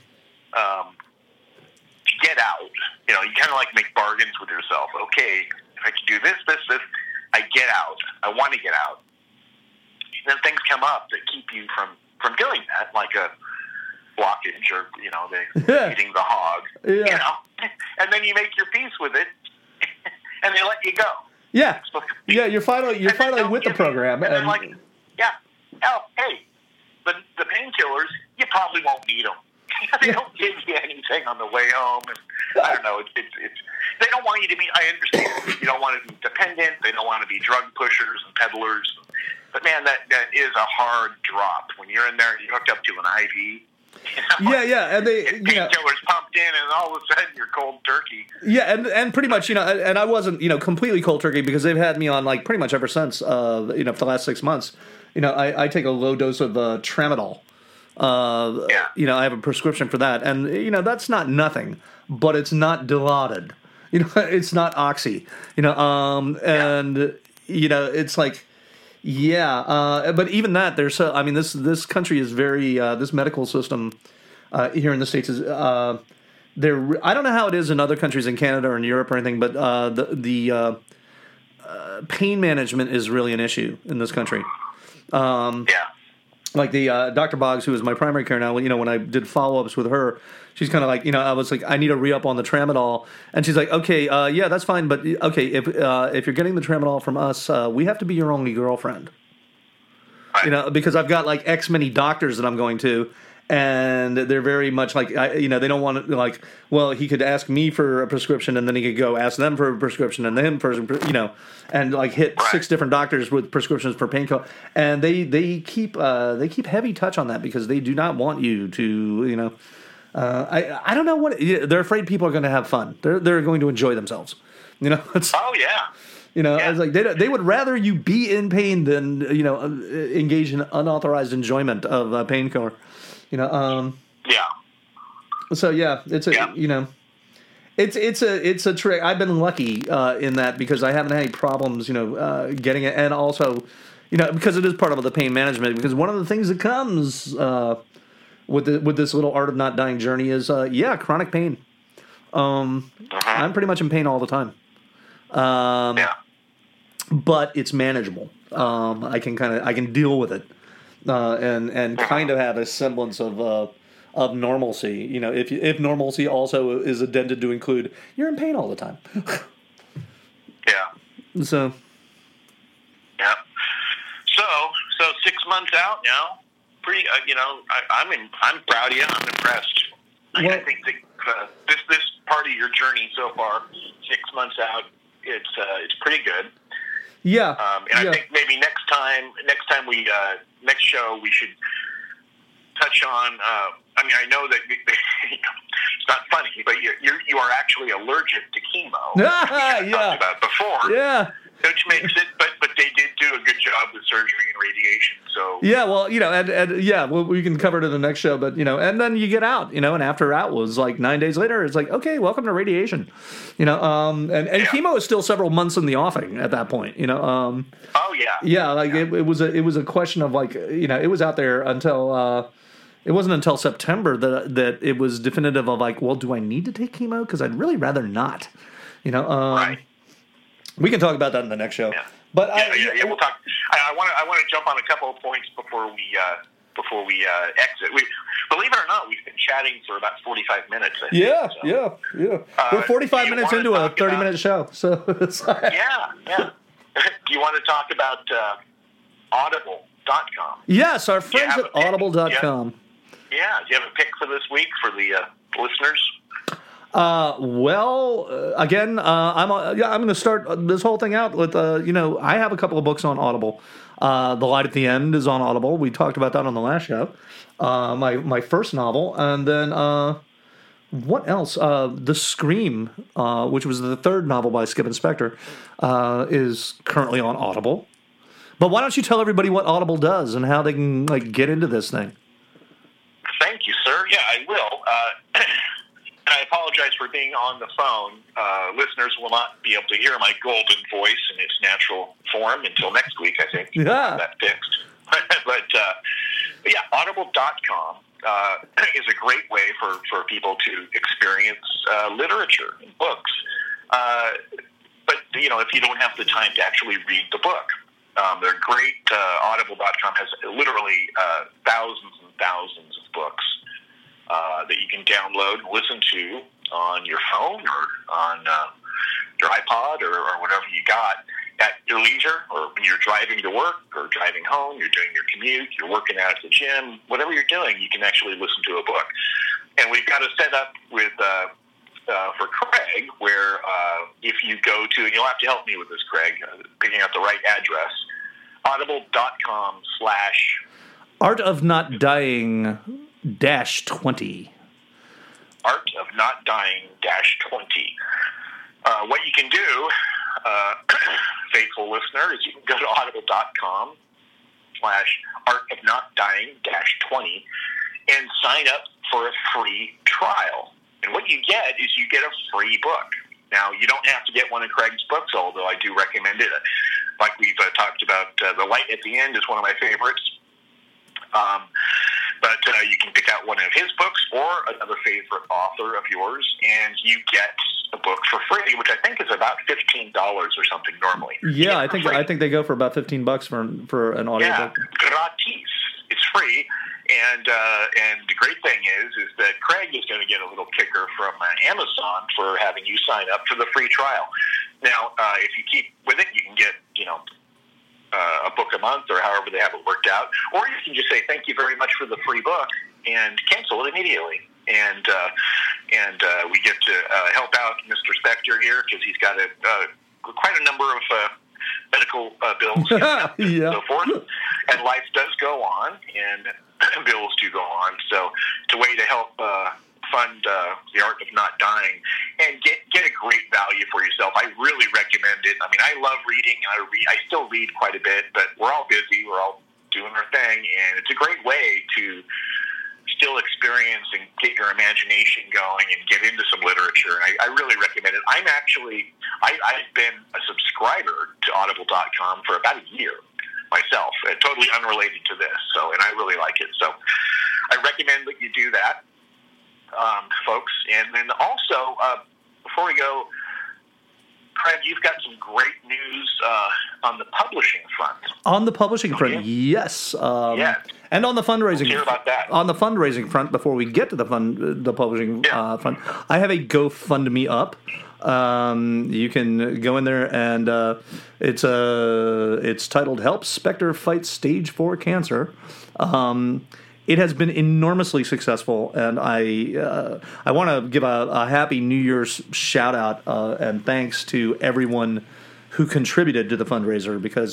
to get out. You kind of like make bargains with yourself. Okay, if I can do this, I get out. I want to get out. And then things come up that keep you from doing that, like a blockage or eating the hog.
Yeah.
And then you make your peace with it, and they let you go.
Yeah, yeah. You're finally with the program,
and like, yeah. Oh, hey, the painkillers, you probably won't need them. They don't give you anything on the way home, and I don't know. It's they don't want you to be. I understand. You don't want to be dependent. They don't want to be drug pushers and peddlers. But man, that is a hard drop when you're in there and you're hooked up to an IV.
Yeah, and they
painkillers pumped in, and all of a sudden you're cold turkey.
Yeah, and pretty much, and I wasn't, completely cold turkey, because they've had me on, like, pretty much ever since, for the last 6 months. I take a low dose of tramadol. I have a prescription for that, and that's not nothing, but it's not Dilaudid. It's not Oxy. And it's like. Yeah, but even that, this country is very, this medical system here in the States is, I don't know how it is in other countries in Canada or in Europe or anything, but the pain management is really an issue in this country. Like the Dr. Boggs, who is my primary care now, when I did follow-ups with her, she's kind of like, I was like, I need a re-up on the tramadol. And she's like, okay, yeah, that's fine. But, okay, if you're getting the tramadol from us, we have to be your only girlfriend. Right. Because I've got, like, X many doctors that I'm going to. And they're very much like, they don't want to, like, well, he could ask me for a prescription, and then he could go ask them for a prescription, and then for, and like hit 6 different doctors with prescriptions for painkiller. And they keep heavy touch on that, because they do not want you to, I don't know what they're afraid people are going to have fun. They're going to enjoy themselves.
Oh yeah.
I was like, they would rather you be in pain than engage in unauthorized enjoyment of a painkiller.
Yeah.
So yeah, it's a it's a trick. I've been lucky in that, because I haven't had any problems, getting it, and also, because it is part of the pain management. Because one of the things that comes with this little art of not dying journey is chronic pain. I'm pretty much in pain all the time. But it's manageable. I can deal with it. And kind of have a semblance of normalcy, if normalcy also is addended to include you're in pain all the time.
Yeah.
So.
Yeah. So 6 months out now, pretty. I'm proud of you. I'm impressed.
Well,
I think that this part of your journey so far, 6 months out, it's pretty good.
Yeah.
I think maybe next time next show we should touch on. I know that it's not funny, but you are actually allergic to chemo.
Yeah.
Talked about before.
Yeah.
Which makes it, but they did do a good job with surgery and radiation. So
yeah, well, and yeah, well, we can cover it in the next show, but and then you get out, and after out was like 9 days later, it's like, okay, welcome to radiation, and chemo is still several months in the offing at that point,
Oh yeah.
Yeah, like it was a question of like, it was out there until. It wasn't until September that it was definitive of like, well, do I need to take chemo? Because I'd really rather not.
Right.
We can talk about that in the next show.
Yeah.
But
we'll talk. I want to jump on a couple of points before we exit. Believe it or not, we've been chatting for about 45 minutes. I think,
yeah,
so.
yeah. We're 45 minutes into a 30-minute show, so it's like...
Yeah. Do you want to talk about Audible.com?
Yes, our friends at Audible.com.
Yeah. Do you have a pick for this week for the listeners?
Again, I'm going to start this whole thing out with I have a couple of books on Audible. The Light at the End is on Audible. We talked about that on the last show. My first novel, and then what else? The Scream, which was the third novel by Skip Inspector, is currently on Audible. But why don't you tell everybody what Audible does and how they can get into this thing?
Thank you, sir. Yeah, I will. And I apologize for being on the phone. Listeners will not be able to hear my golden voice in its natural form until next week, I think.
Yeah.
That fixed. But yeah, Audible.com is a great way for people to experience literature and books. But, if you don't have the time to actually read the book, they're great. Audible.com has literally thousands and thousands of books that you can download and listen to on your phone or on your iPod or whatever you got at your leisure, or when you're driving to work or driving home, you're doing your commute, you're working out at the gym, whatever you're doing, you can actually listen to a book. And we've got a setup with for Craig where if you go to, and you'll have to help me with this, Craig, picking out the right address, audible.com/
Art of Not Dying -20.
Art of Not Dying -20. What you can do, faithful listener, is you can go to audible.com/ Art of Not Dying -20 and sign up for a free trial. And what you get is you get a free book. Now, you don't have to get one of Craig's books, although I do recommend it. Like we've talked about, The Light at the End is one of my favorites. But you can pick out one of his books or another favorite author of yours, and you get a book for free, which I think is about $15 or something normally.
Yeah, I think they go for about $15 for an audiobook.
Yeah, gratis. It's free, and the great thing is that Craig is going to get a little kicker from Amazon for having you sign up for the free trial. Now, if you keep with it, you can get a book a month or however they have it worked out, or you can just say thank you very much for the free book and cancel it immediately. And we get to help out Mr. Spector here because he's got quite a number of medical bills and so forth. And life does go on, and bills do go on. So it's a way to help fund The Art of Not Dying and get a great value for yourself. I really recommend it. I mean, I love reading. I still read quite a bit, but we're all busy. We're all doing our thing, and it's a great way to still experience and get your imagination going and get into some literature. And I really recommend it. I've been a subscriber to Audible.com for about a year myself, totally unrelated to this. And I really like it. So I recommend that you do that, folks. And then also, before we go, Craig, you've got some great news on the publishing front.
On the publishing front, yes.
Yeah.
And on the fundraising.
Let's hear about that.
On the fundraising front, before we get to the publishing front, I have a GoFundMe up. You can go in there, and it's titled "Help Spector Fight Stage 4 Cancer." It has been enormously successful, and I want to give a happy New Year's shout out and thanks to everyone who contributed to the fundraiser, because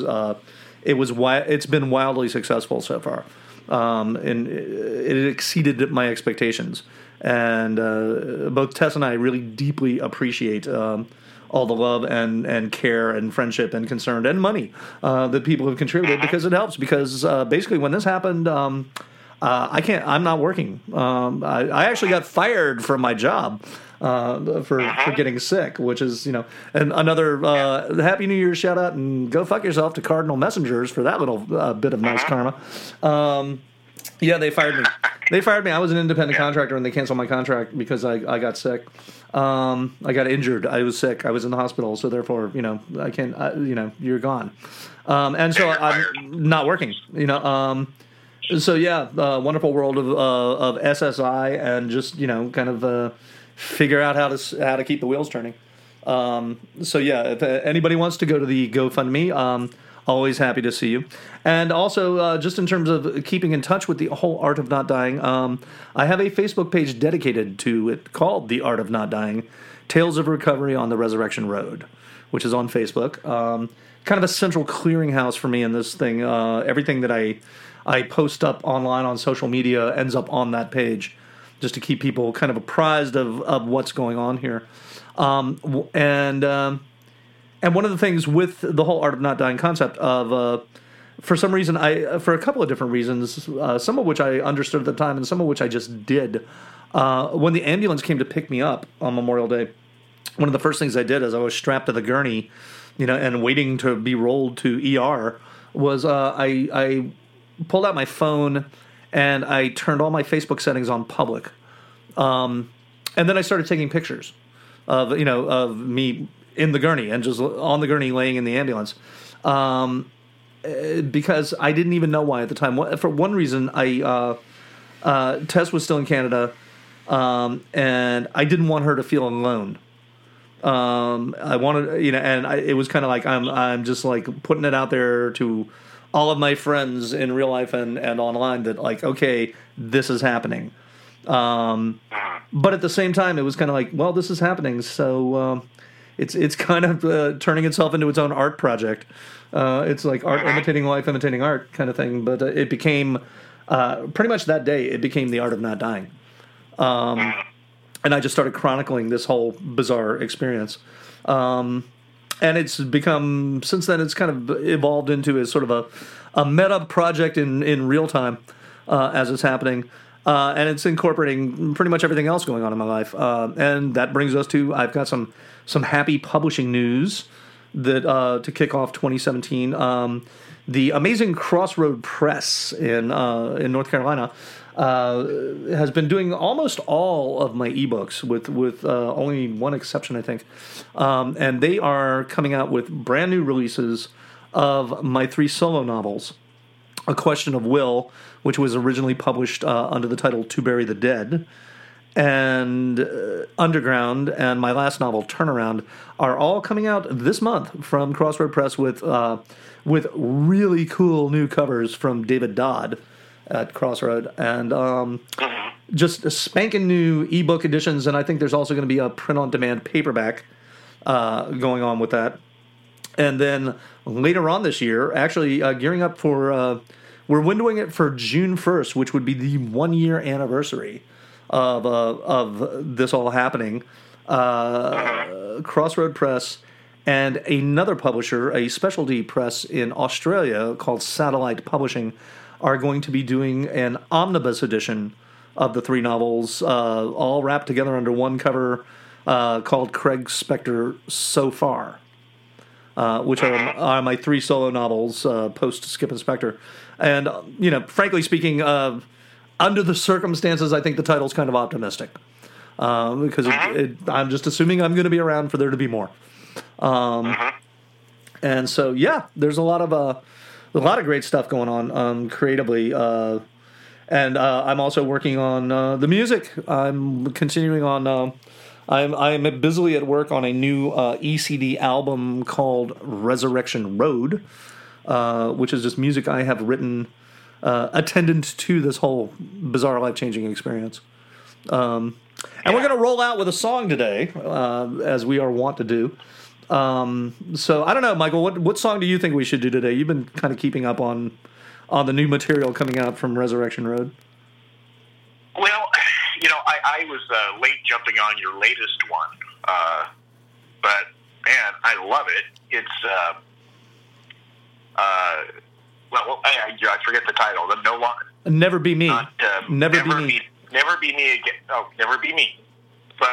it's been wildly successful so far, and it exceeded my expectations. And both Tess and I really deeply appreciate all the love and care and friendship and concern and money that people have contributed, because it helps. Because basically, when this happened, I'm not working. I actually got fired from my job for getting sick, which is, and another Happy New Year shout out and go fuck yourself to Cardinal Messengers for that little bit of nice karma. Yeah, they fired me. I was an independent contractor, and they canceled my contract because I got sick. I got injured. I was sick. I was in the hospital, so therefore, I can't. You're gone, and so I'm not working. So yeah, wonderful world of SSI, and just kind of figure out how to keep the wheels turning. So yeah, if anybody wants to go to the GoFundMe, always happy to see you. And also, just in terms of keeping in touch with the whole Art of Not Dying, I have a Facebook page dedicated to it called The Art of Not Dying, Tales of Recovery on the Resurrection Road, which is on Facebook. Kind of a central clearinghouse for me in this thing. Everything that I post up online on social media ends up on that page, just to keep people kind of apprised of what's going on here. And one of the things with the whole Art of Not Dying concept of, for some reason, for a couple of different reasons, some of which I understood at the time and some of which I just did, when the ambulance came to pick me up on Memorial Day, one of the first things I did as I was strapped to the gurney, and waiting to be rolled to ER, was I pulled out my phone and I turned all my Facebook settings on public. And then I started taking pictures of me in the gurney and just on the gurney laying in the ambulance. Because I didn't even know why at the time. For one reason, Tess was still in Canada, and I didn't want her to feel alone. I wanted, it was kind of like I'm just like putting it out there to all of my friends in real life and online that, like, okay, this is happening. But at the same time, it was kind of like, well, this is happening, so it's kind of turning itself into its own art project. It's like art imitating life, imitating art kind of thing. But it became, pretty much that day, it became The Art of Not Dying. And I just started chronicling this whole bizarre experience. And it's become, since then, it's kind of evolved into a sort of a meta project in real time as it's happening. And it's incorporating pretty much everything else going on in my life. And that brings us to, I've got some happy publishing news that to kick off 2017. The amazing Crossroad Press in North Carolina has been doing almost all of my ebooks with only one exception, I think. And they are coming out with brand new releases of my 3 solo novels, A Question of Will, which was originally published under the title To Bury the Dead, and Underground, and my last novel, Turnaround, are all coming out this month from Crossroad Press with really cool new covers from David Dodd at Crossroad, and just spanking new ebook editions, and I think there's also going to be a print-on-demand paperback going on with that. And then later on this year, actually gearing up for... we're windowing it for June 1st, which would be the 1-year anniversary of this all happening. Crossroad Press and another publisher, a specialty press in Australia called Satellite Publishing, are going to be doing an omnibus edition of the 3 novels, all wrapped together under one cover, called Craig Spector So Far, which are my 3 solo novels post Skip and Spector. And, frankly speaking, under the circumstances, I think the title's kind of optimistic. Because I'm just assuming I'm going to be around for there to be more. And so, yeah, there's a lot of great stuff going on creatively. And I'm also working on the music. I'm continuing on... I'm busily at work on a new ECD album called Resurrection Road, which is just music I have written attendant to this whole bizarre, life-changing experience. And we're going to roll out with a song today, as we are wont to do. So I don't know, Michael, what song do you think we should do today? You've been kind of keeping up on the new material coming out from Resurrection Road.
Well, I was late jumping on your latest one, but man, I love it. It's I forget the title. The No Longer.
Never Be Me.
Not,
Never Be Me.
Never Be Me again. Oh, Never Be Me. But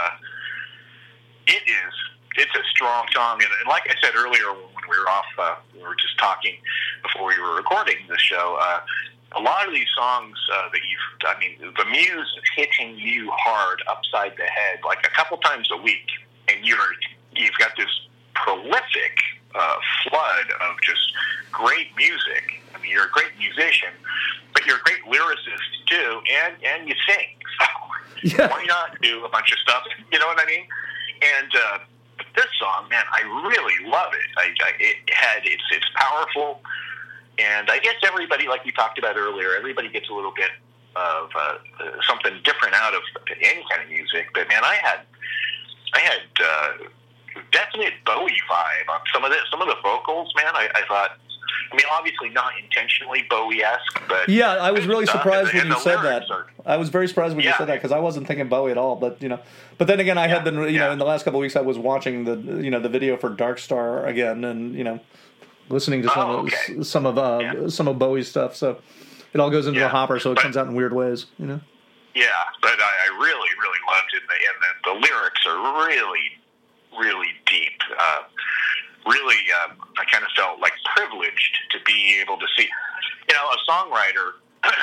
it's a strong song, and like I said earlier when we were off, we were just talking before we were recording the show. A lot of these songs the muse is hitting you hard upside the head, like a couple times a week, and you've got this prolific flood of just great music. I mean, you're a great musician, but you're a great lyricist too, and you sing. So why not do a bunch of stuff? You know what I mean? And this song, man, I really love it. It's powerful, and I guess everybody, like we talked about earlier, everybody gets a little bit of something different out of any kind of music. But man, I had definite Bowie vibe on some of the vocals. Man, I thought. I mean, obviously not intentionally Bowie-esque, but
yeah, I was really surprised when you said that. I was very surprised when you said that because I wasn't thinking Bowie at all. But but then again, I had been in the last couple of weeks I was watching the video for Dark Star again, and listening to some of Bowie's stuff. So it all goes into the hopper, so it comes out in weird ways.
Yeah, but I really loved it, and the lyrics are really deep. Really, I kind of felt like privileged to be able to see, a songwriter,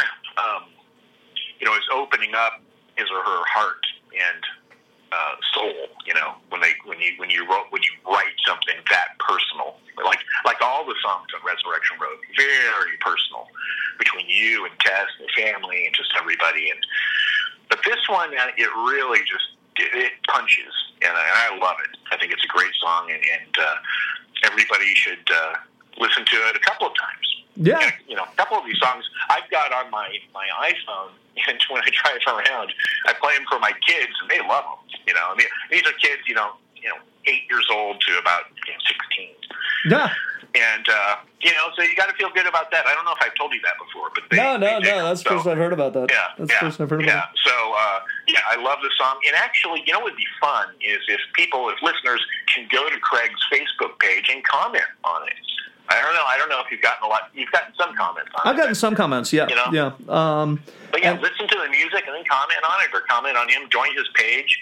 is opening up his or her heart and soul. When you write something that personal, like all the songs on Resurrection Road, very personal between you and Tess and the family and just everybody. But this one, it really just it punches, and I love it. I think it's a great song, and everybody should listen to it a couple of times.
Yeah.
A couple of these songs I've got on my iPhone, and when I drive around, I play them for my kids, and they love them. I mean, these are kids, 8 years old to about 16.
Yeah.
And so you got to feel good about that. I don't know if I've told you that before, but
no. That's the first I've heard about that.
Yeah,
that's the first I've heard about.
Yeah. So I love the song. And actually, what would be fun is if listeners can go to Craig's Facebook page and comment on it. I don't know if you've gotten a lot. You've gotten some comments on it.
I've gotten some comments. Yeah. Yeah.
But listen to the music and then comment on it, or comment on him. Join his page.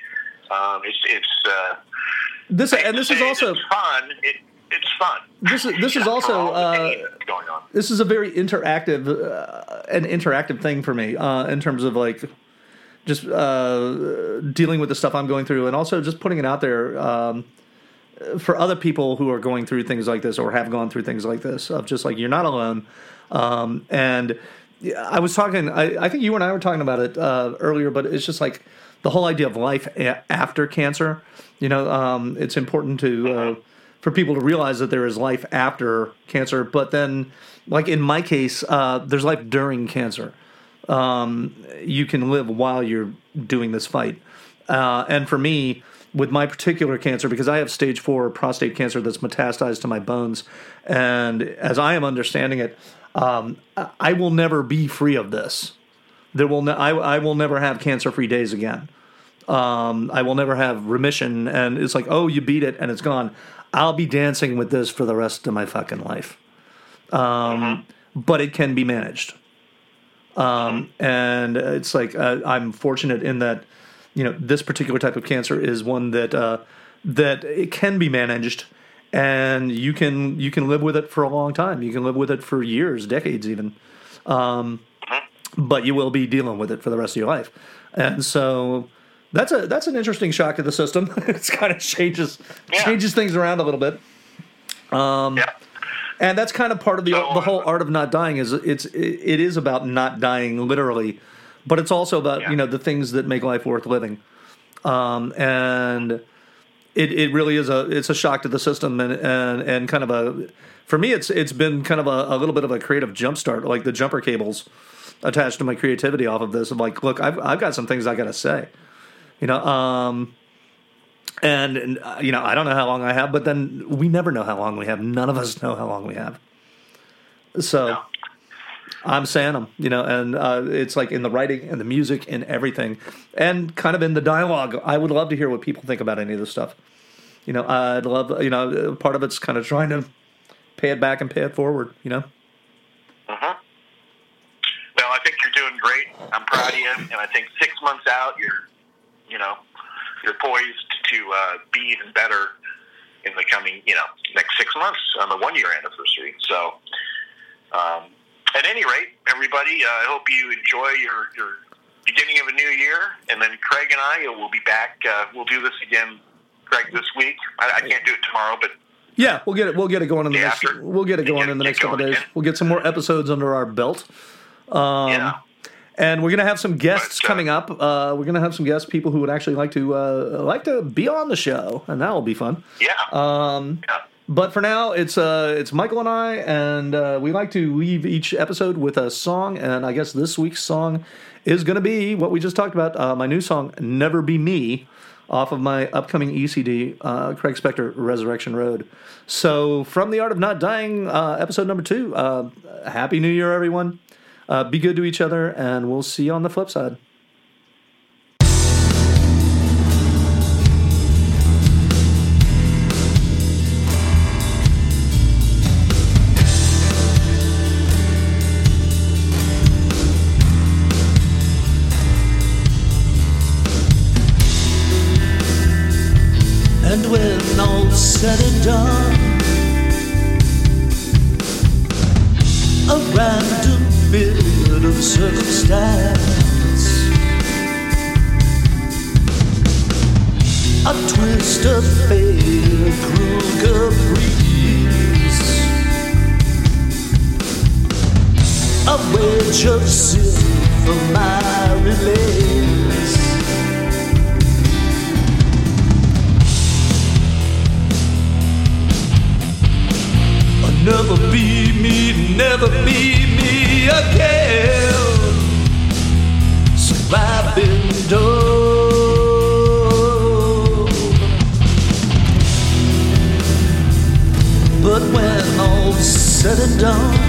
This is also
fun. It's fun.
This is also
going on.
This is a very interactive thing for me in terms of like just dealing with the stuff I'm going through, and also just putting it out there for other people who are going through things like this or have gone through things like this. Of just like you're not alone. And I was talking. I think you and I were talking about it earlier, but it's just like the whole idea of life after cancer. It's important to. For people to realize that there is life after cancer, but then, like in my case, there's life during cancer. You can live while you're doing this fight. And for me, with my particular cancer, because I have stage 4 prostate cancer that's metastasized to my bones, and as I am understanding it, I will never be free of this. I will never have cancer-free days again. I will never have remission, and it's like, oh, you beat it, and it's gone. I'll be dancing with this for the rest of my fucking life. But it can be managed. And it's like I'm fortunate in that, this particular type of cancer is one that it can be managed, and you can live with it for a long time. You can live with it for years, decades even. But you will be dealing with it for the rest of your life. And so that's an interesting shock to the system. It's kind of changes things around a little bit. And that's kind of part of the whole art of not dying. It is about not dying literally, but it's also about the things that make life worth living. And it really is a shock to the system, and kind of for me it's been kind of a little bit of a creative jumpstart, like the jumper cables attached to my creativity off of this. I'm like, look, I've got some things I got to say. And I don't know how long I have, but then we never know how long we have. None of us know how long we have. So I'm saying them, and it's like in the writing and the music and everything, and kind of in the dialogue. I would love to hear what people think about any of this stuff. I'd love, part of it's kind of trying to pay it back and pay it forward,
Uh-huh. Well, I think you're doing great. I'm proud of you, and I think 6 months out, you're poised to be even better in the coming, next 6 months on the 1-year anniversary. So, at any rate, everybody, I hope you enjoy your beginning of a new year, and then Craig and I will be back. We'll do this again, Craig, this week. I can't do it tomorrow, but
yeah, we'll get it going in the next. We'll get it going in the next couple of days.
Again.
We'll get some more episodes under our belt.
Yeah.
And we're going to have some guests coming up. We're going to have some guests, people who would actually like to be on the show, and that will be fun.
Yeah.
But for now, it's Michael and I, and we like to leave each episode with a song. And I guess this week's song is going to be what we just talked about. My new song, "Never Be Me," off of my upcoming ECD, Craig Spector, Resurrection Road. So from The Art of Not Dying, episode number 2. Happy New Year, everyone. Be good to each other, and we'll see you on the flip side.
And when all's said and done, a random bit of circumstance, a twist of fate, a cruel caprice, a wedge of sin for my release. Never be me again. So I've been told. But when all's said and done,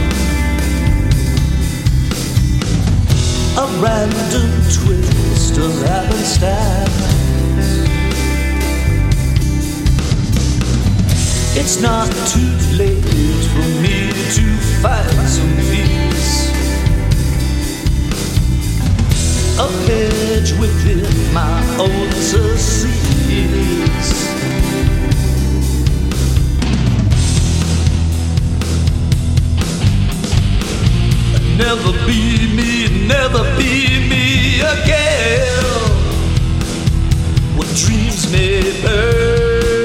a random twist of happenstance, it's not too late for me to find some peace. A page within my own disease. Never be me again. What dreams may burn.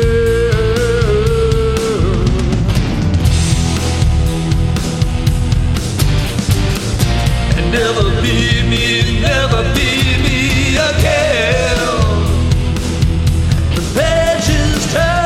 Never be me again. The pages turn.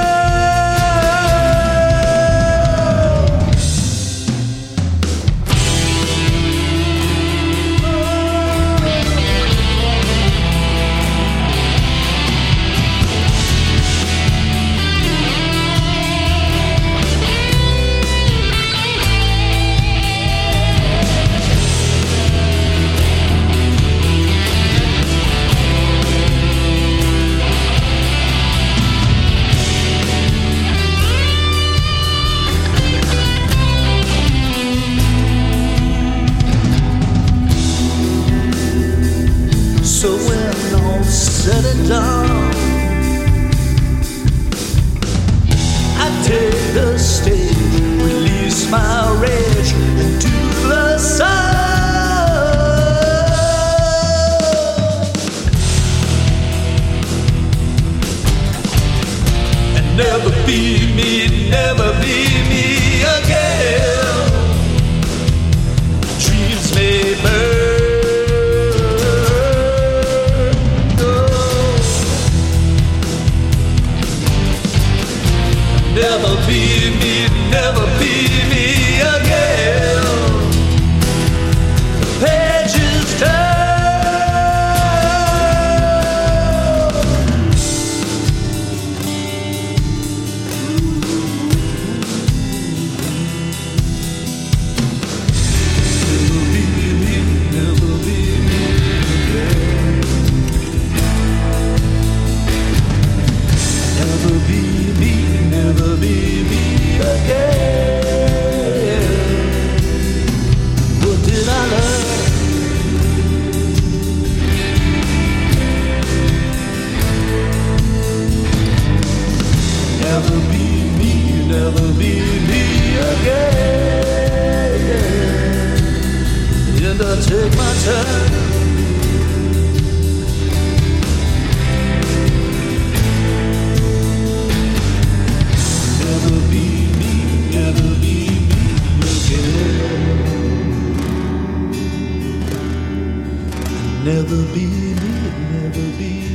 So when all's said and done, I take the stage, release my rage into the sun. And never be me again. Dreams may burn. Never be me again. The pages turn. Never be me again. Never be never be me, never be